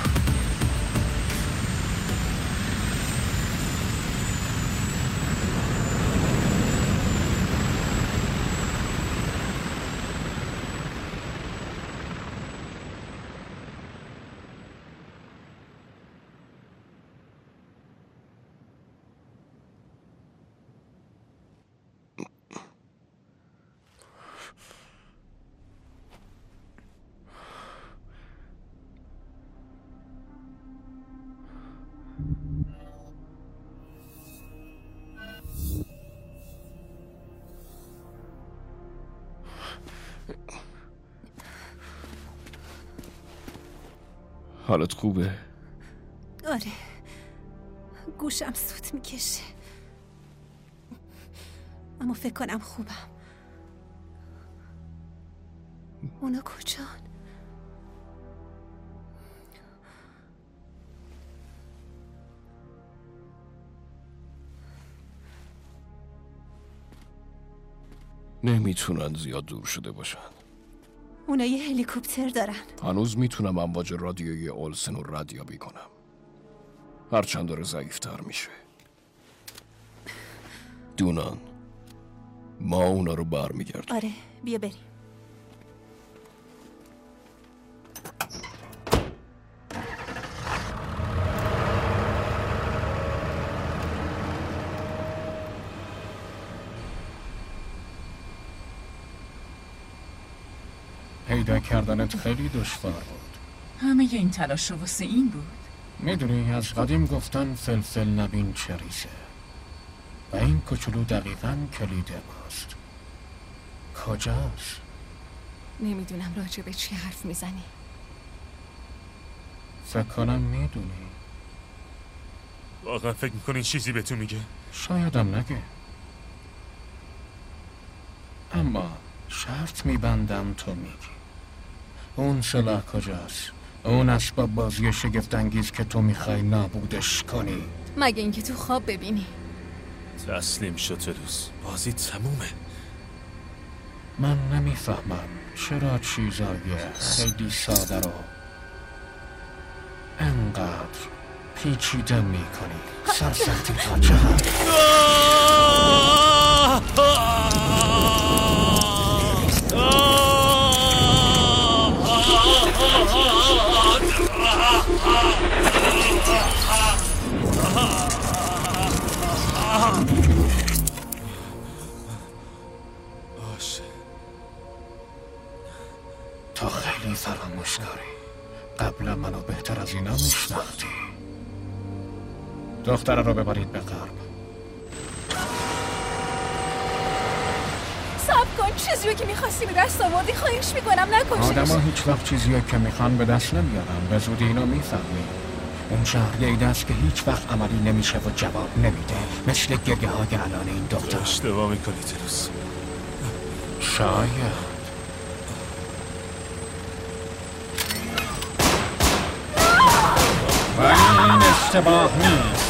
حالت خوبه؟ آره گوشم سوت میکشه اما فکر کنم خوبم. اونا کجان؟ نمیتونن زیاد دور شده باشن. اونا یه هلیکوپتر دارن. هنوز میتونم امواج رادیویی اولسن رو ردیابی کنم. هرچند داره ضعیفتر میشه. دونان ما اونا رو برمیگردیم. آره بیا بریم. پیدا کردنت خیلی دشوار بود. همه این تلاش رو واسه این بود. میدونی از قدیم گفتن فلفل نبین چریزه و این کوچولو دقیقاً کلید ماست. کجاست؟ نمیدونم راجع به چی حرف میزنی. فکر کنم میدونی. واقعا فکر میکنی چیزی به تو میگه؟ شایدم نگه. اما شرط میبندم تو میگی. اون سلاح کجاست؟ اون اسباب بازی شگفت انگیز که تو میخوای نابودش کنی. مگه اینکه تو خواب ببینی. تسلیم شو تلوس، بازی تمومه. من نمیفهمم چرا چیزای خیلی ساده رو انقدر پیچیده میکنی. سرسختی تا چه حد؟ تو خیلی فراموشکاری. قبل منو بهتر از اینا میشناختی. دختره رو ببرید به غرب. صبر کن، چیزیو که میخواستی به دست آوردی. خواهش میکنم نکشش. آدم ها هیچ وقت چیزیو که میخوان به دست نمیارن. به زودی اینو میفهمی. اون شهر یه ایده است که هیچ وقت عملی نمیشه و جواب نمیده. مثل گگه های الان این دختر. اشتباه میکنی تلوس. شاید. ولی این اشتباه نیست.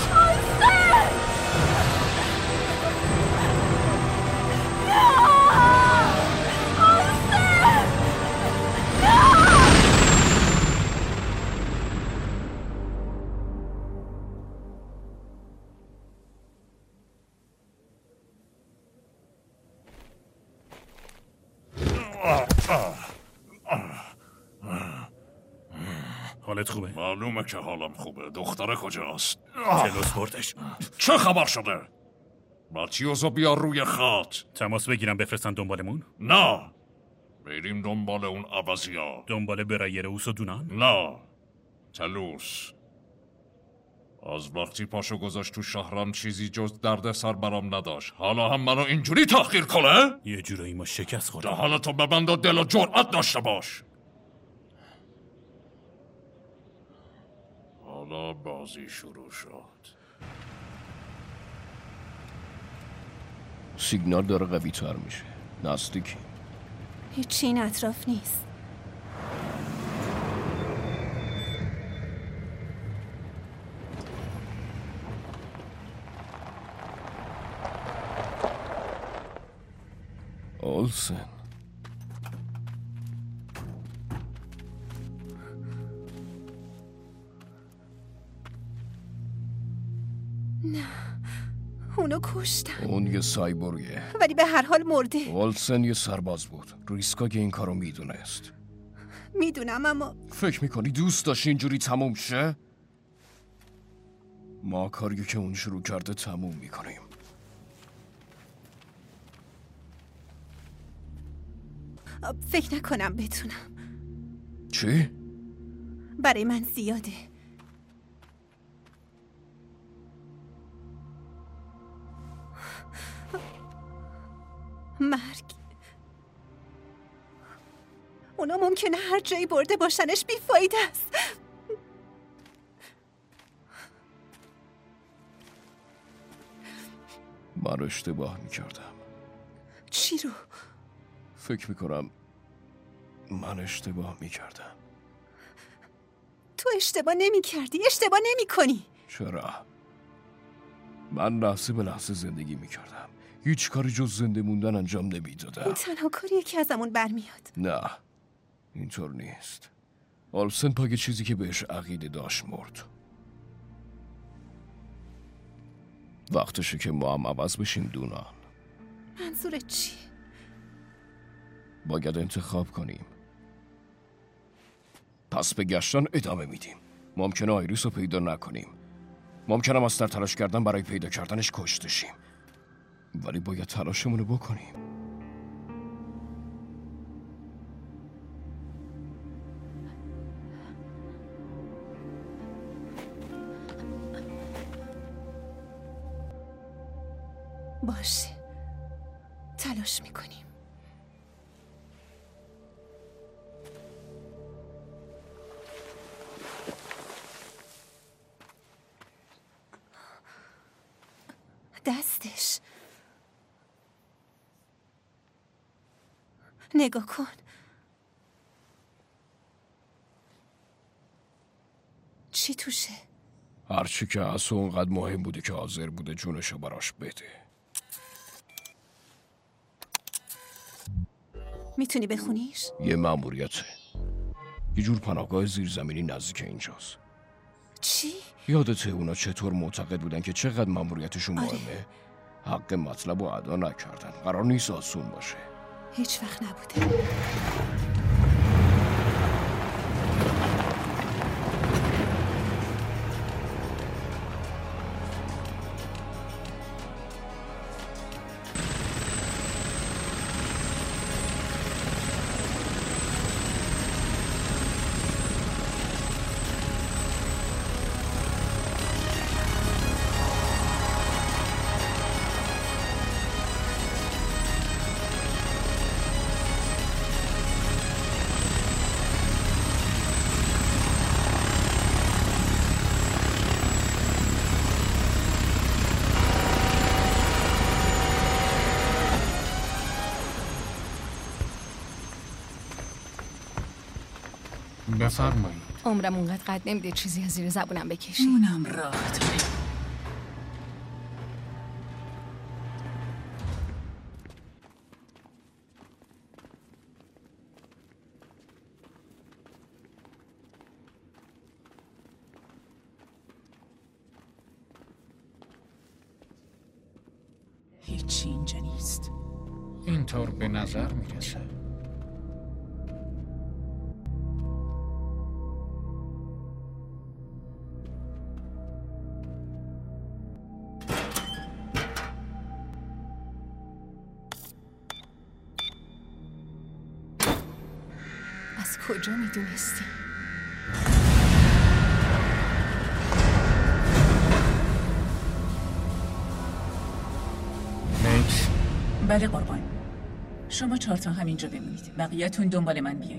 حالت خوبه؟ معلومه که حالم خوبه. دختره کجاست؟ تلوس بردش. چه خبر شده؟ ماتیوزو بیار روی خط. تماس بگیرم بفرستن دنبالمون؟ نه، بریم دنبال اون عوضیا. دنبال برایروس و دونان؟ نه، تلوس. از وقتی پاشو گذاشت تو شهرم چیزی جز درد سر برام نداشت. حالا هم منو اینجوری تحقیر کنه؟ یه جورایی ما شکست خوردیم. دهانتو ببند و دل و جرأت داشته باش. حالا بازی شروع شد. سیگنال داره قوی تر میشه. نزدیکی. هیچی این اطراف نیست. اولسن. نه، اونو کشتن. اون یه سایبورگه، ولی به هر حال مرده. اولسن یه سرباز بود. ریسکاگه این کارو میدونست. میدونم اما فکر میکنی دوست داشت اینجوری تموم شه؟ ما کاری که اون شروع کرده تموم میکنیم. فکر نکنم بتونم. چی؟ برای من زیاده. مرگ. اونا ممکنه هر جایی برده باشنش بیفایده است. من اشتباه میکردم. چی رو؟ فکر میکنم من اشتباه میکردم. تو اشتباه نمی کردی. اشتباه نمی کنی. چرا؟ من لحظه به لحظه زندگی میکردم. هیچ کاری جز زنده موندن انجام نمیدادم. این تنها کاریه که ازمون برمیاد. نه، اینطور نیست. آلسن پاک چیزی که بهش عقیده داشت مرد. وقتشه که ما هم عوض بشیم دونان. منظورت چی؟ باید انتخاب کنیم. پس به گشتن ادامه میدیم. ممکنه آیریس رو پیدا نکنیم. ممکنه از در تلاش کردن برای پیدا کردنش کشته شیم. ولی باید تلاشمون رو بکنیم. باشه، تلاش میکنیم. دستش نگاه کن. چی توشه؟ هرچی که از اونقدر مهم بوده که حاضر بوده جونشو براش بده. میتونی بخونیش؟ یه مأموریته. یه جور پناهگاه زیرزمینی نزدیک اینجاست. چی؟ یادته اونا چطور معتقد بودن که چقدر مأموریتشون آره. مهمه؟ حق مطلب رو ادا نکردن. قرار نیست آسون باشه. هیچ وقت نبوده. بفرمایید. عمرم اونقدر قد نمیده چیزی از زیر زبونم بکشی. اونم راه داره. هیچی اینجا نیست. اینطور به نظر میرسه. از کجا میدونستی؟ نیکس. بله قربان. شما چهار تا همینجا بمونید، بقیه‌تون دنبال من بیاین.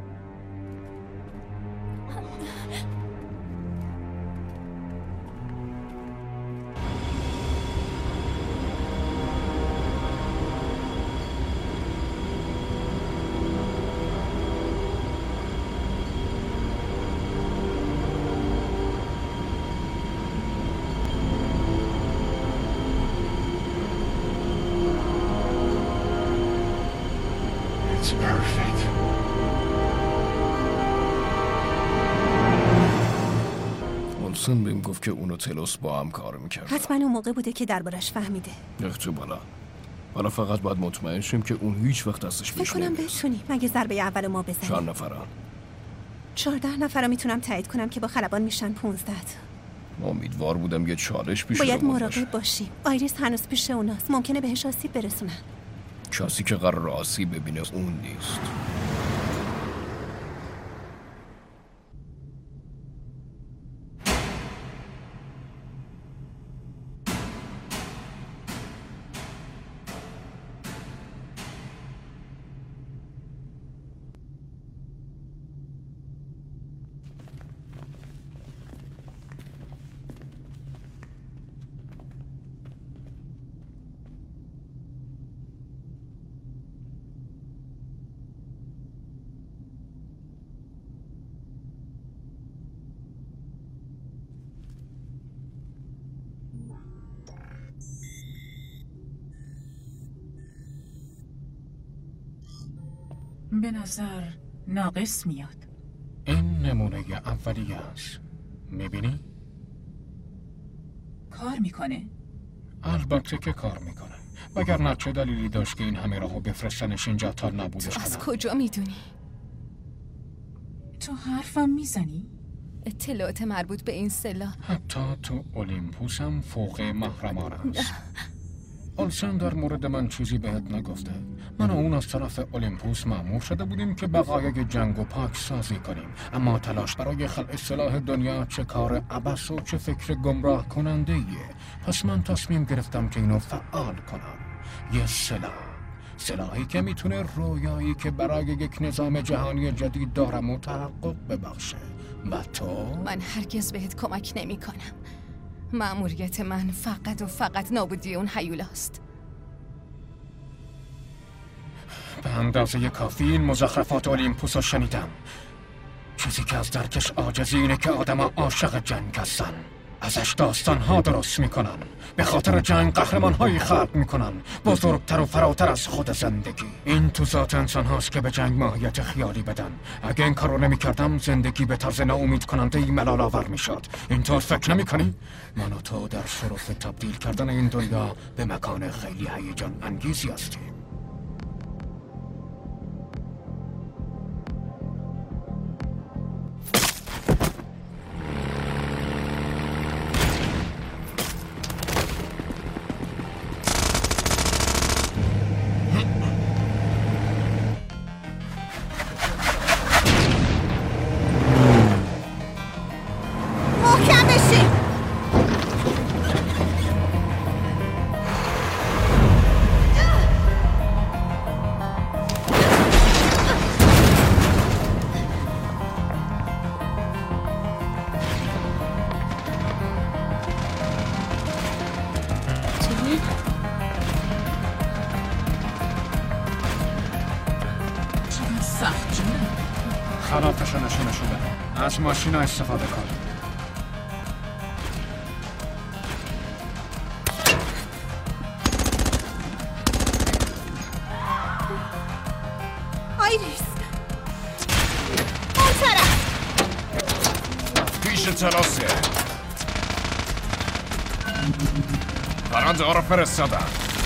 اولسن بهم گفت که اونو تلوس با هم کار میکرد. حتما اون موقع بوده که دربارش فهمیده. احتمالا. حالا فقط باید مطمئن شیم که اون هیچ وقت دستش پیش فکر کنم نمیاد. بتونیم اگه ضربه اول ما بزنیم. چند نفرن؟ چهارده نفر میتونم تایید کنم که با خلبان میشن پونزده. امیدوار بودم یه چالش پیش باید رومون مراقب باشه. باشیم. آیریس هنوز پیش اوناست. ممکنه بهش آسیب برسونن. کسی که قرار آسیب ببینه اون نیست. به نظر ناقص میاد. این نمونه اولیه است. میبینی؟ کار میکنه؟ البته که کار میکنه. وگرنه چه دلیلی داشت که این همه راهو بفرستنش اینجا تا نابودش تو از کنن؟ کجا میدونی؟ تو حرفم میزنی؟ اطلاعات مربوط به این سلاح حتی تو اولیمپوس هم فوق محرمان است. اولسن در مورد من چیزی بهت نگفته. من و اون از طرف اولیمپوس مأمور شده بودیم که بقایای جنگ و پاک سازی کنیم، اما تلاش برای خلق سلاح دنیا چه کار عبث و چه فکر گمراه کننده ایه. پس من تصمیم گرفتم که اینو فعال کنم. یه سلاح سلاحی که میتونه رویایی که برای یک نظام جهانی جدید دارم و تحقق ببخشه. و تو؟ من هرگز بهت کمک نمی کنم. مأموریت من فقط و فقط نابودی اون هیولاست. به اندازه کافی این مزخرفات اولیمپوس رو شنیدم. چیزی که از درکش عاجزی اینه که آدم عاشق جنگ هستن. ازش داستانها درست میکنن. به خاطر جنگ قهرمانهایی خلق میکنن، بزرگتر و فراتر از خود زندگی. این تو ذات انسان هاست که به جنگ ماهیت خیالی بدن. اگه این کارو نمیکردم زندگی به طرز ناامید کننده ای ملال آور میشد. اینطور فکر نمیکنی؟ من و تو در شرف تبدیل کردن این دنیا به مکان خیلی هیجان انگیزی هستیم. خلافش رو نشونشون بده. از ماشین استفاده کن. آیریس اون طرف پیش تلاسه. پرنده ها رو فرستادم.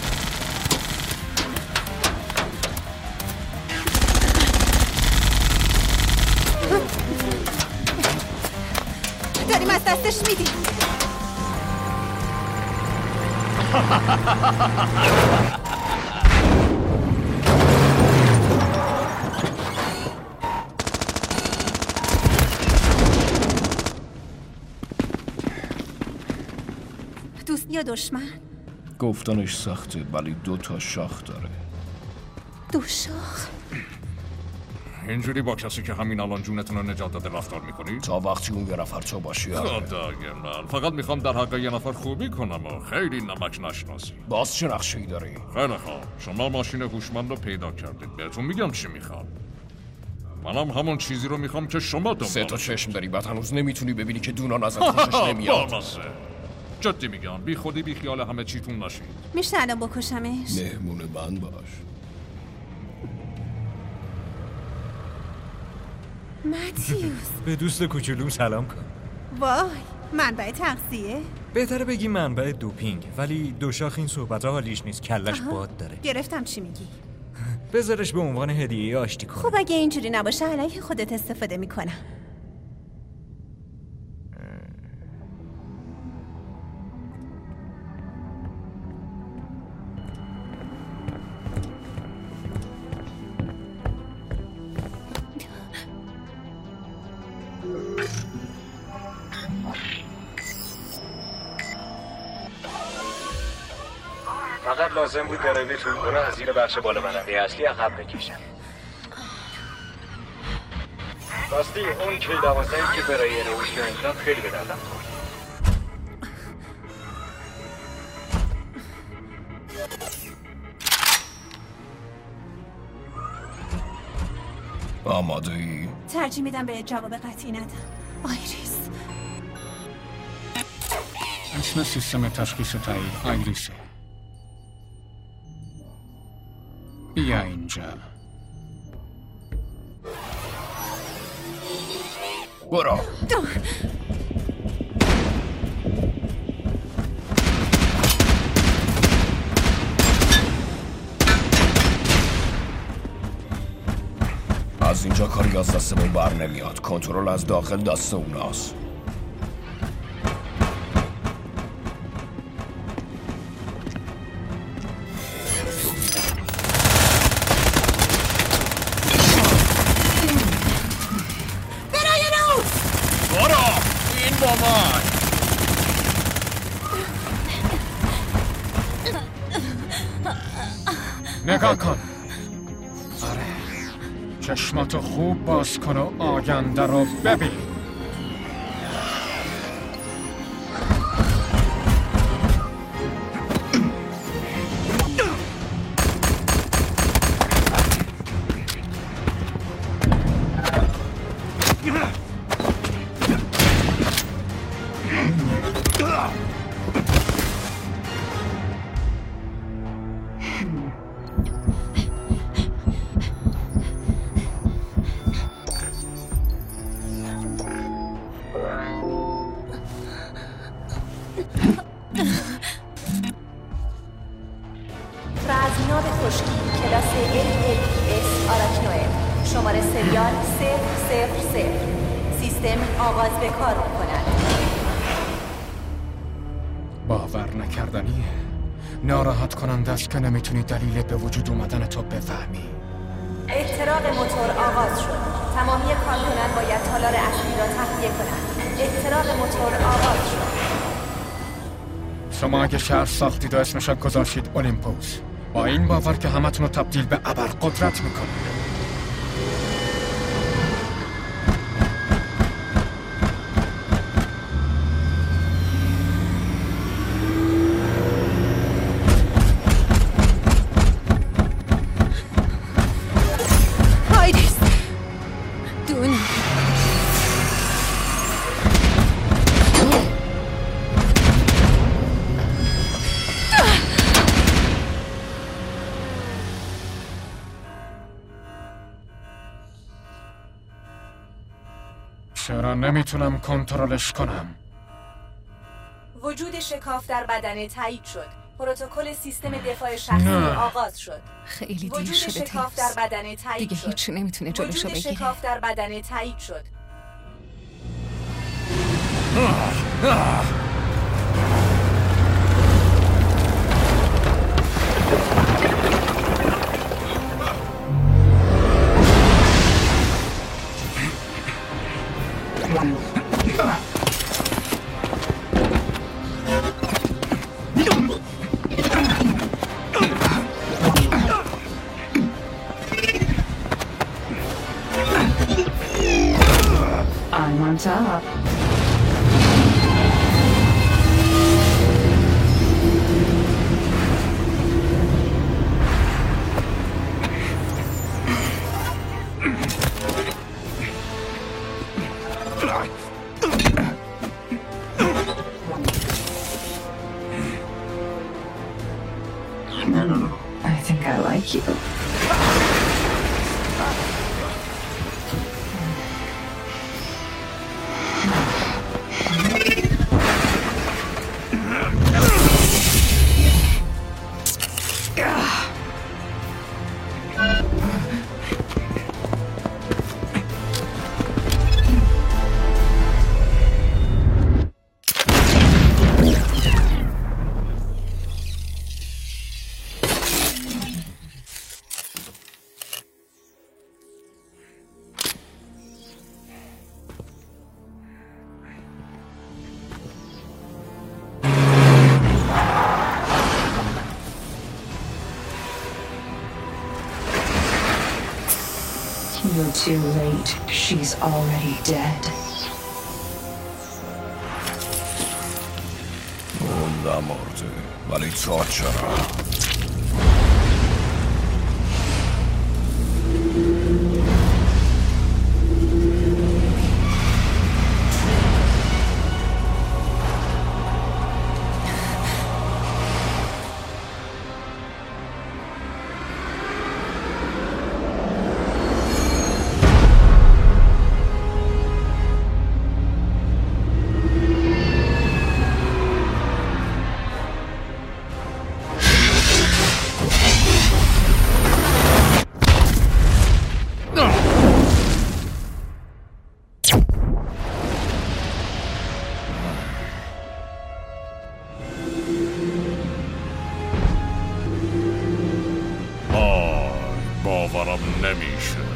داریم از دستش میدیم. یا دشمن؟ گفتنش سخته ولی دو تا شاخ داره. دو شاخ؟ اینجوری با کسی که همین الان جونتون رو نجات داده رفتار میکنی؟ تا وقتی اون یه نفر تو باشی. خدای من فقط میخوام در حق یه نفر خوبی کنم و خیلی نمک نشناسی. باز چه نقشه‌ای داری؟ خیلی خوب، شما ماشین هوشمند رو پیدا کردید. بهتون میگم چی میخوام. منم همون چیزی رو میخوام که شما دنبال. سه تا چشم داری بعد هنوز نمیتونی ببینی که دونان ازت خوشش نمیاد. جدی میگم بی خودی بی خیال همه چیتون نشید. میشه الان بکشمش؟ مهمون من باش. ماتیوس به دوست کوچولوم سلام کن. وای منبع تغذیه؟ بهتره بگی منبع دوپینگ، ولی دو شاخ این صحبت ها حالیش نیست. کلش باد داره. گرفتم چی میگی؟ بذارش به عنوان هدیه آشتی کن. خب اگه اینجوری نباشه علیه خودت استفاده میکنم. فقط لازم بود درایوتون رو از زیر بخش بالا برنده اصلی عقب بکشم. راستی اون کی دوازدهی که برای روش انداخت خیلی به دردم خورد. آماده ای؟ ترجیح میدم به جواب قطعی ندم. آیریس. اسم سیستم تشخیص تایید آیریسه. بیا اینجا. برو. از اینجا کاری از دستمون بر نمیاد. کنترل از داخل دست اوناست. نگاه کن. آره چشماتو خوب باز کن و آینده رو ببین. ناراحت کننده است که نمیتونی دلیل به وجود اومدن تو بفهمی. احتراق موتور آغاز شد. تمامی کارکنان باید تالار اصلی را تخلیه کنند. احتراق موتور آغاز شد. شما اگه شهر ساختید و اسمش گذاشتید اولیمپوس، با این باور که همتون رو تبدیل به ابرقدرت میکنه. چرا نمیتونم کنترلش کنم؟ وجود شکاف در بدن تایید شد. پروتکل سیستم دفاع شخصی آغاز شد. خیلی دیر شده وجود شکاف در بدن تایید دیگه شد. هیچی نمیتونه جلوشو بگیره. وجود شکاف در بدن تایید شد. I think I like you. You're too late. She's already dead. اون نمرده ولی تو چرا؟ باورم نمیشه.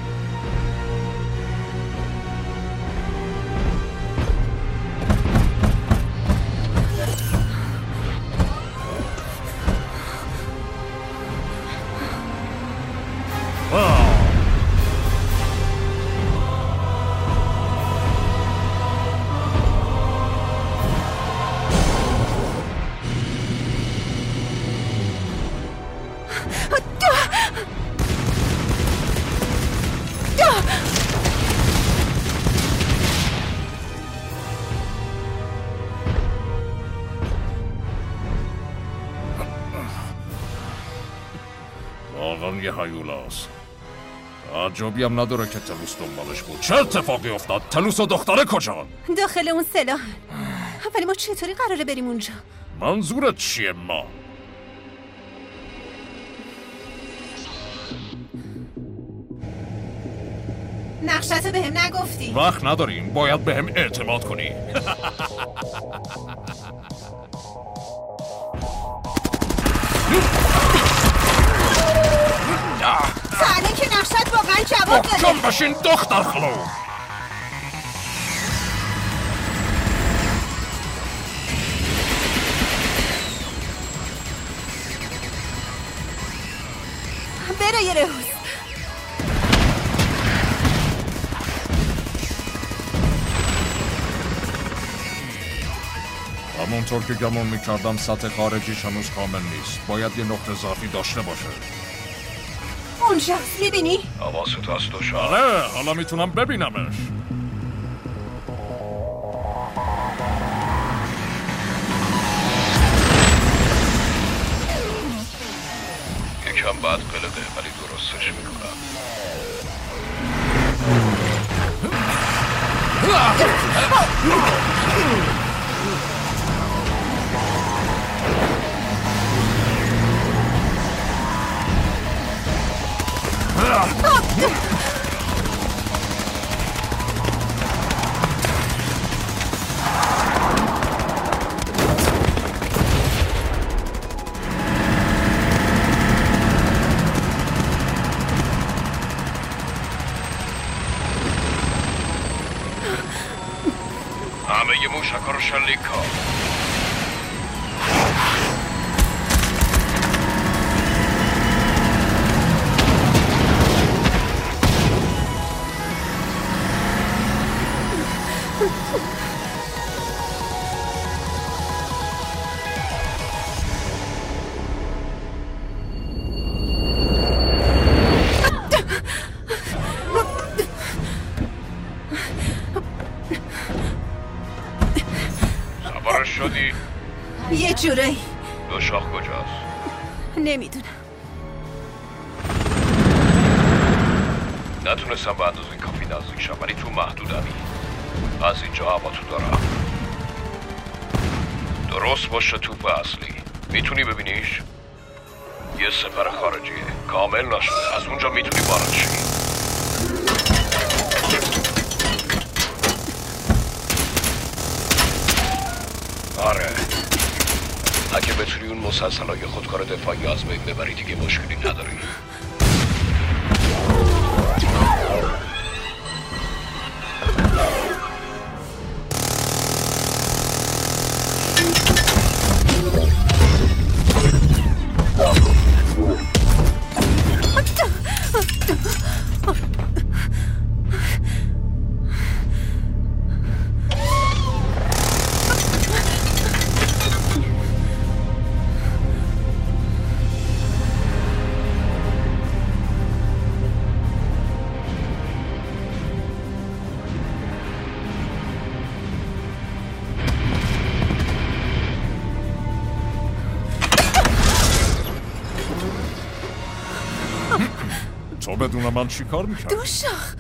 واقعا یه هیولاست. تعجبی هم نداره که تلوس دنبالش بود. چه اتفاقی افتاد؟ تلوس و دختره کجا؟ داخل اون سلاح. ولی ما چطوری قراره بریم اونجا؟ منظورت چیه ما؟ نقشتو بهم نگفتی. وقت نداریم، باید بهم اعتماد کنی. تا الان که نقشت واقعا جواب داده. محکم بشین دختر خلو. برای رهوز. همونطور که گمون میکردم سطح خارجیش هنوز کامل نیست. باید یه نقطه ضعفی داشته باشه. اون شخص میبینی؟ حواست هست و شاید. آره، حالا میتونم ببینمش. یکم بد قلقه ولی درستش میکنم. همه موشکا رو شلیک کن. یه جورایی. دو شاخ کجاست؟ نمیدونم. نتونستم به اندازه کافی نزدیک شم ولی تو محدودمی. از اینجا هوا تو دارم. درست باشه توپ اصلی. میتونی ببینیش؟ یه سپر خارجیه. کامل نشده. از اونجا میتونی وارد شی. آره. اگه بتونی اون مسلسلای خودکار دفاعی از بین ببری دیگه مشکلی نداری. تو بدون من چی کار میکرد؟ دوشاخ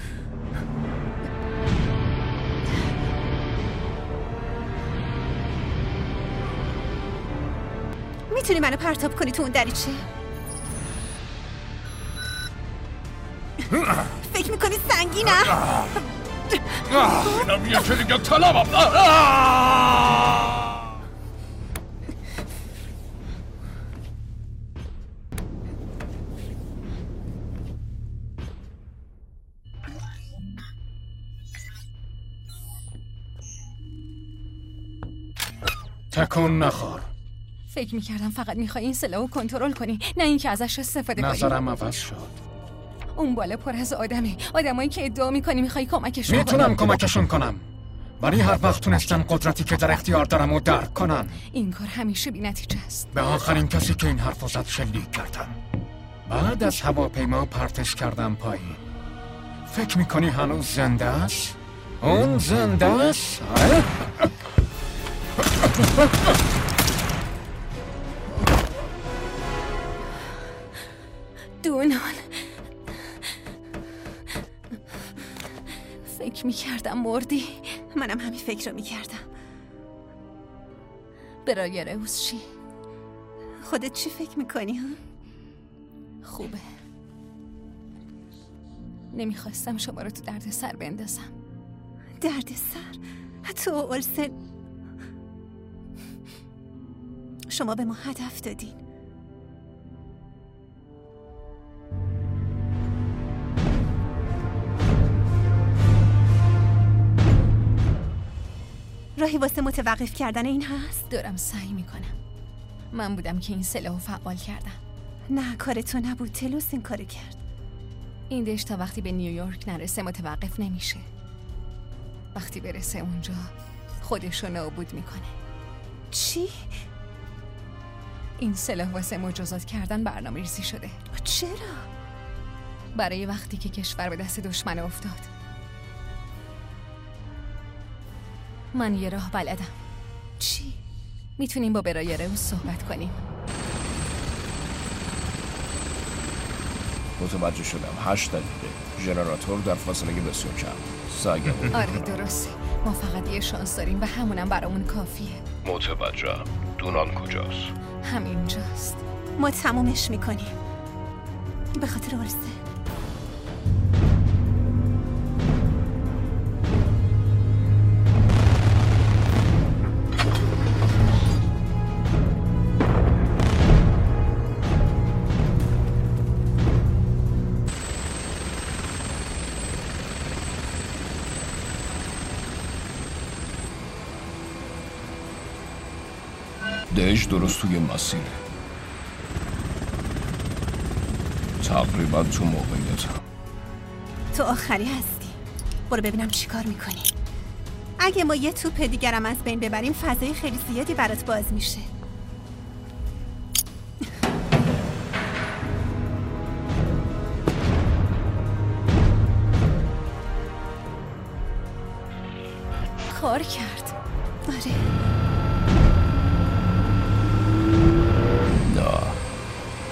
میتونی منو پرتاب کنی تو اون دریچه؟ فکر میکنی سنگینه؟ اینم یکی دیگه طلبم. تکون نخور. فکر میکردم فقط میخوای این سلاحو کنترل کنی، نه اینکه ازش استفاده کنی. نظرم عوض شد. اون بالا پر از آدمه، آدمایی که ادعا میکنی میخوای کمکشون کنی. میتونم کمکشون کنم، ولی هر وقت تونستن قدرتی که در اختیار دارم و درک کنن. این کار همیشه بی نتیجه است. به آخرین کسی که این حرفو زد شلیک کردم. بعد از هواپیما پرتش کردم پایین. فکر میکنی هنوز زنده است؟ اون زنده است؟ دونان، فکر میکردم مردی. منم همین فکر رو میکردم. برای روز چی؟ خودت چی فکر میکنی ها؟ خوبه. نمیخواستم شما رو تو درد سر بندازم. درد سر؟ تو اولسن شما به ما هدف دادین. راهی واسه متوقف کردن این هست؟ دارم سعی میکنم. من بودم که این سلاحو فعال کردم. نه کار تو نبود، تلوس این کارو کرد. این دشت تا وقتی به نیویورک نرسه متوقف نمیشه. وقتی برسه اونجا خودشو نابود میکنه. چی؟ این سلاح واسه مجازات کردن برنامه ریزی شده. چرا؟ برای وقتی که کشور به دست دشمن افتاد. من یه راه بلدم. چی؟ میتونیم با برای روز صحبت کنیم. متوجه شدم. هشت دقیقه ژنراتور در فاصله بسیار کم. ساگه. آره درسته. ما فقط یه شانس داریم و همونم برامون کافیه. متوجه. دونان کجاست؟ همینجاست. ما تمومش میکنیم به خاطر اولسن. دهش درست توی مسیره. تقریبا تو موقعیتم. تو آخری هستی. برو ببینم چی کار میکنی. اگه ما یه توپ دیگرم از بین ببریم فضای خیلی زیادی برات باز میشه. کار کرد. آره. نه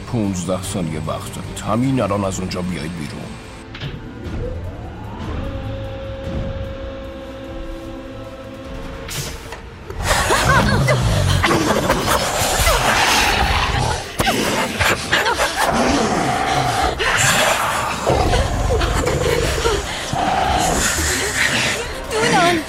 پونزده ثانیه وقت دارید. همین الان از اونجا بیایید بیرون. دونان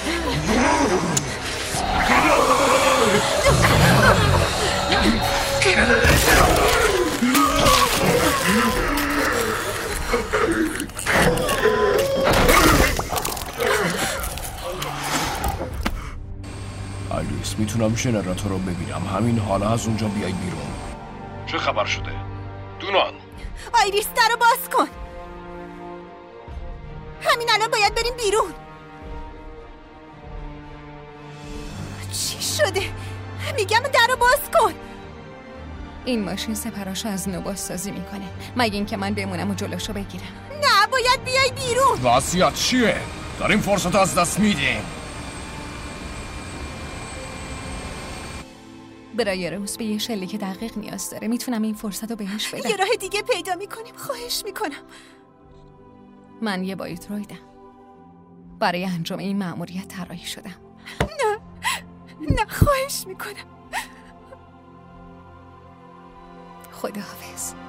آیریس میتونم ژنراتور رو ببینم. همین حالا از اونجا بیایید بیرون. چه خبر شده؟ دونان آیریس در رو باز کن. همین الان باید بریم بیرون. چی شده؟ میگم در رو باز کن. این ماشین سپراشو از نو بازسازی میکنه، مگه اینکه من بمونم و جلوشو بگیرم. نه، باید بیای بیرون. وصیت چیه؟ داریم فرصت از دست میدیم. برای روز به یه شلیک دقیق نیاز داره. میتونم این فرصت رو بهش بدم. یه راه دیگه پیدا میکنیم. خواهش میکنم. من یه بایترویدم. برای انجام این مأموریت طراحی شدم. نه نه، خواهش میکنم. خداحافظ.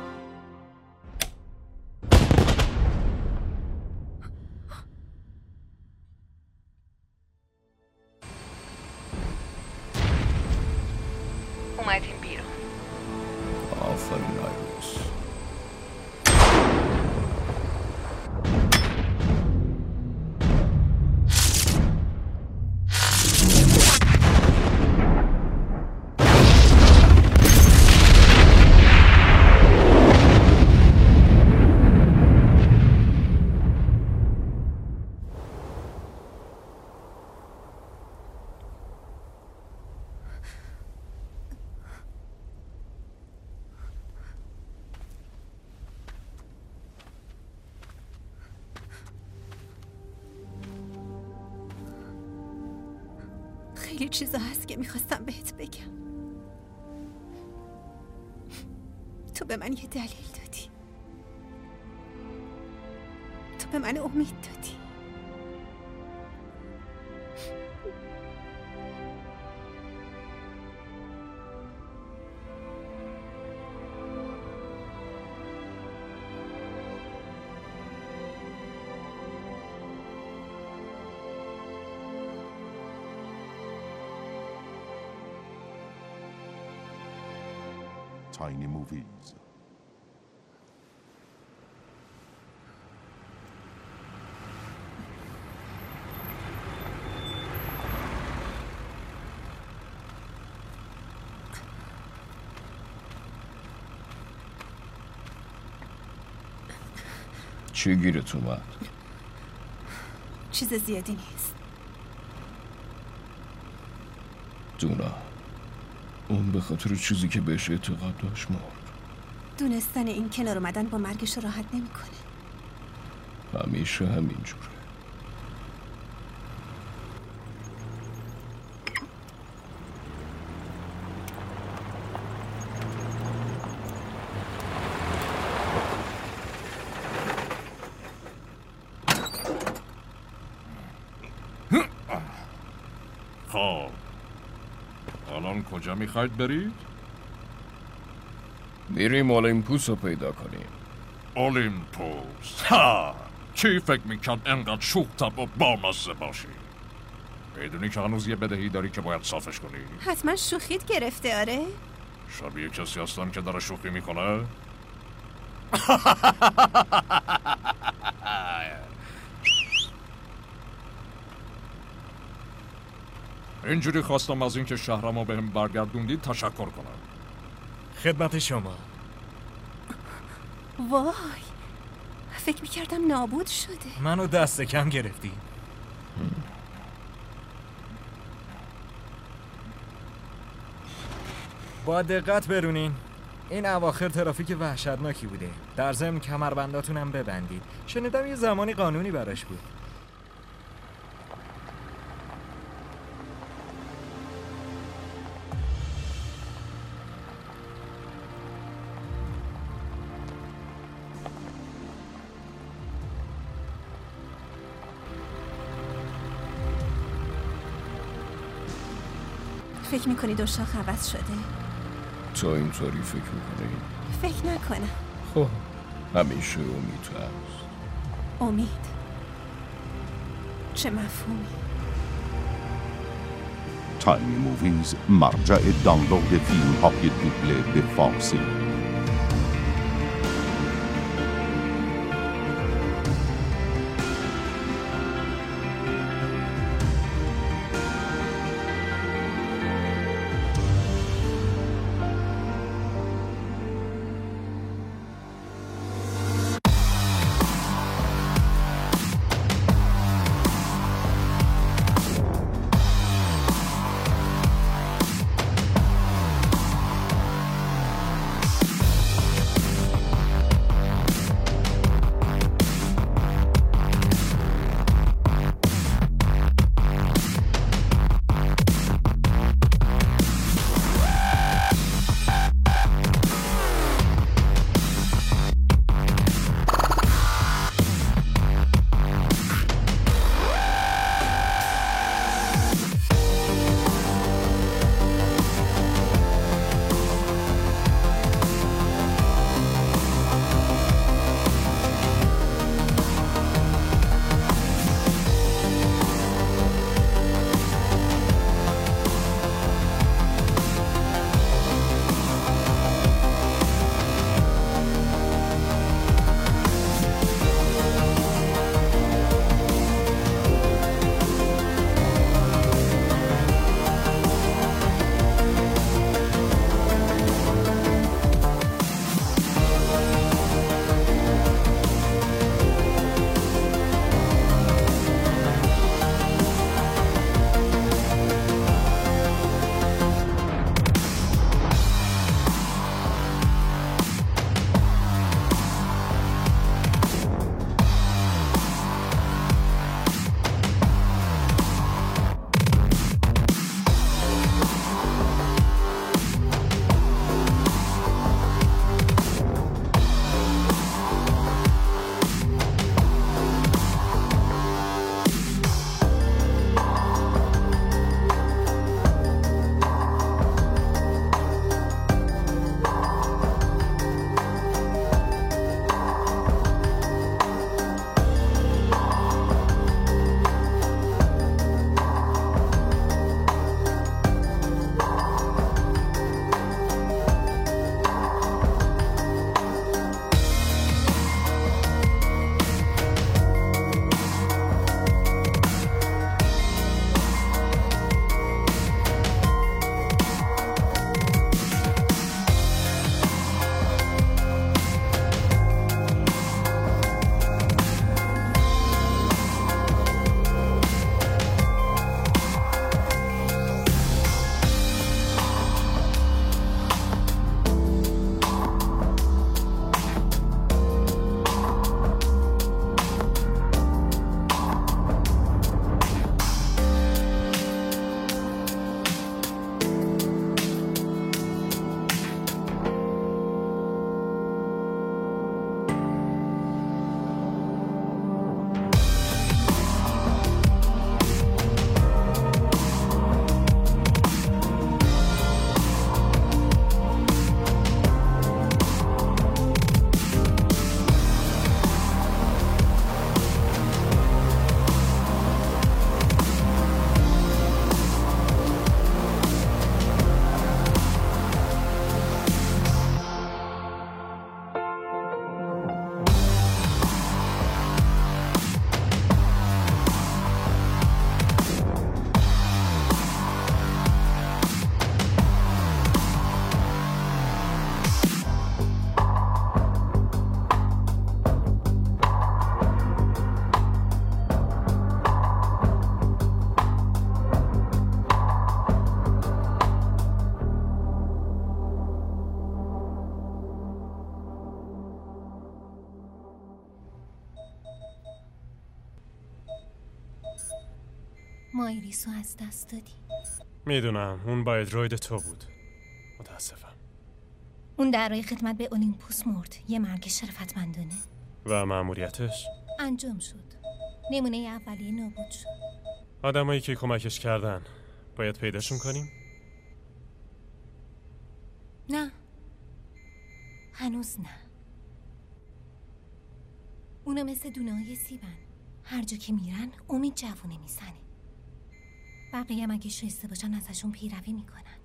اومدیم بیرون. آفرین آیریس. خیلی چیزا هست که میخواستم بهت بگم. تو به من یه دلیل دادی. تو به من امید دادی. Tiny Movies. چی گیرت اومد؟ چیز زیادی نیست. دونا، اون به خاطر چیزی که بهش اعتقاد داشت مرد. دونستن این کنار اومدن با مرگش راحت نمیکنه. همیشه همین جوره. خب الان کجا میخواید برید؟ میریم اولیمپوس رو پیدا کنیم. اولیمپوس؟ ها! چی فکر میکرد انقدر شوخ طبع و بامزه باشی؟ میدونی که هنوز یه بدهی داری که باید صافش کنی؟ حتما شوخیت گرفته. آره؟ شبیه کسی هستن که داره شوخی میکنه؟ اینجوری خواستم از اینکه شهرمو بهم برگردوندید تشکر کنم. خدمت شما. وای، فکر میکردم نابود شده. منو دست کم گرفتی. با دقت برونین. این اواخر ترافیک وحشتناکی بوده. در ضمن کمربنداتونم ببندید. شنیدم یه زمانی قانونی براش بود. فکر میکنی دوشاخ عوض شده؟ تو اینطوری فکر میکنی؟ فکر نکنم. خب همیشه امید هست. امید؟ چه مفهومی؟ تایمی موویز مرجع دانلود فیلم های دوبله به فارسی. ما ایریسو از دست دادیم. میدونم اون با ادروید تو بود. متاسفم. اون در راه خدمت به اولیمپوس مرد. یه مرگ شرفتمندانه. و مأموریتش انجام شد. نمونه اولیه نابود شد. آدمایی که کمکش کردن باید پیداشون کنیم؟ نه، هنوز نه. اونا مثل دونه‌های سیبن، هر جا که میرن امید جوونه میزنه. بقیه هم اگه شسته باشن ازشون پیروی میکنن.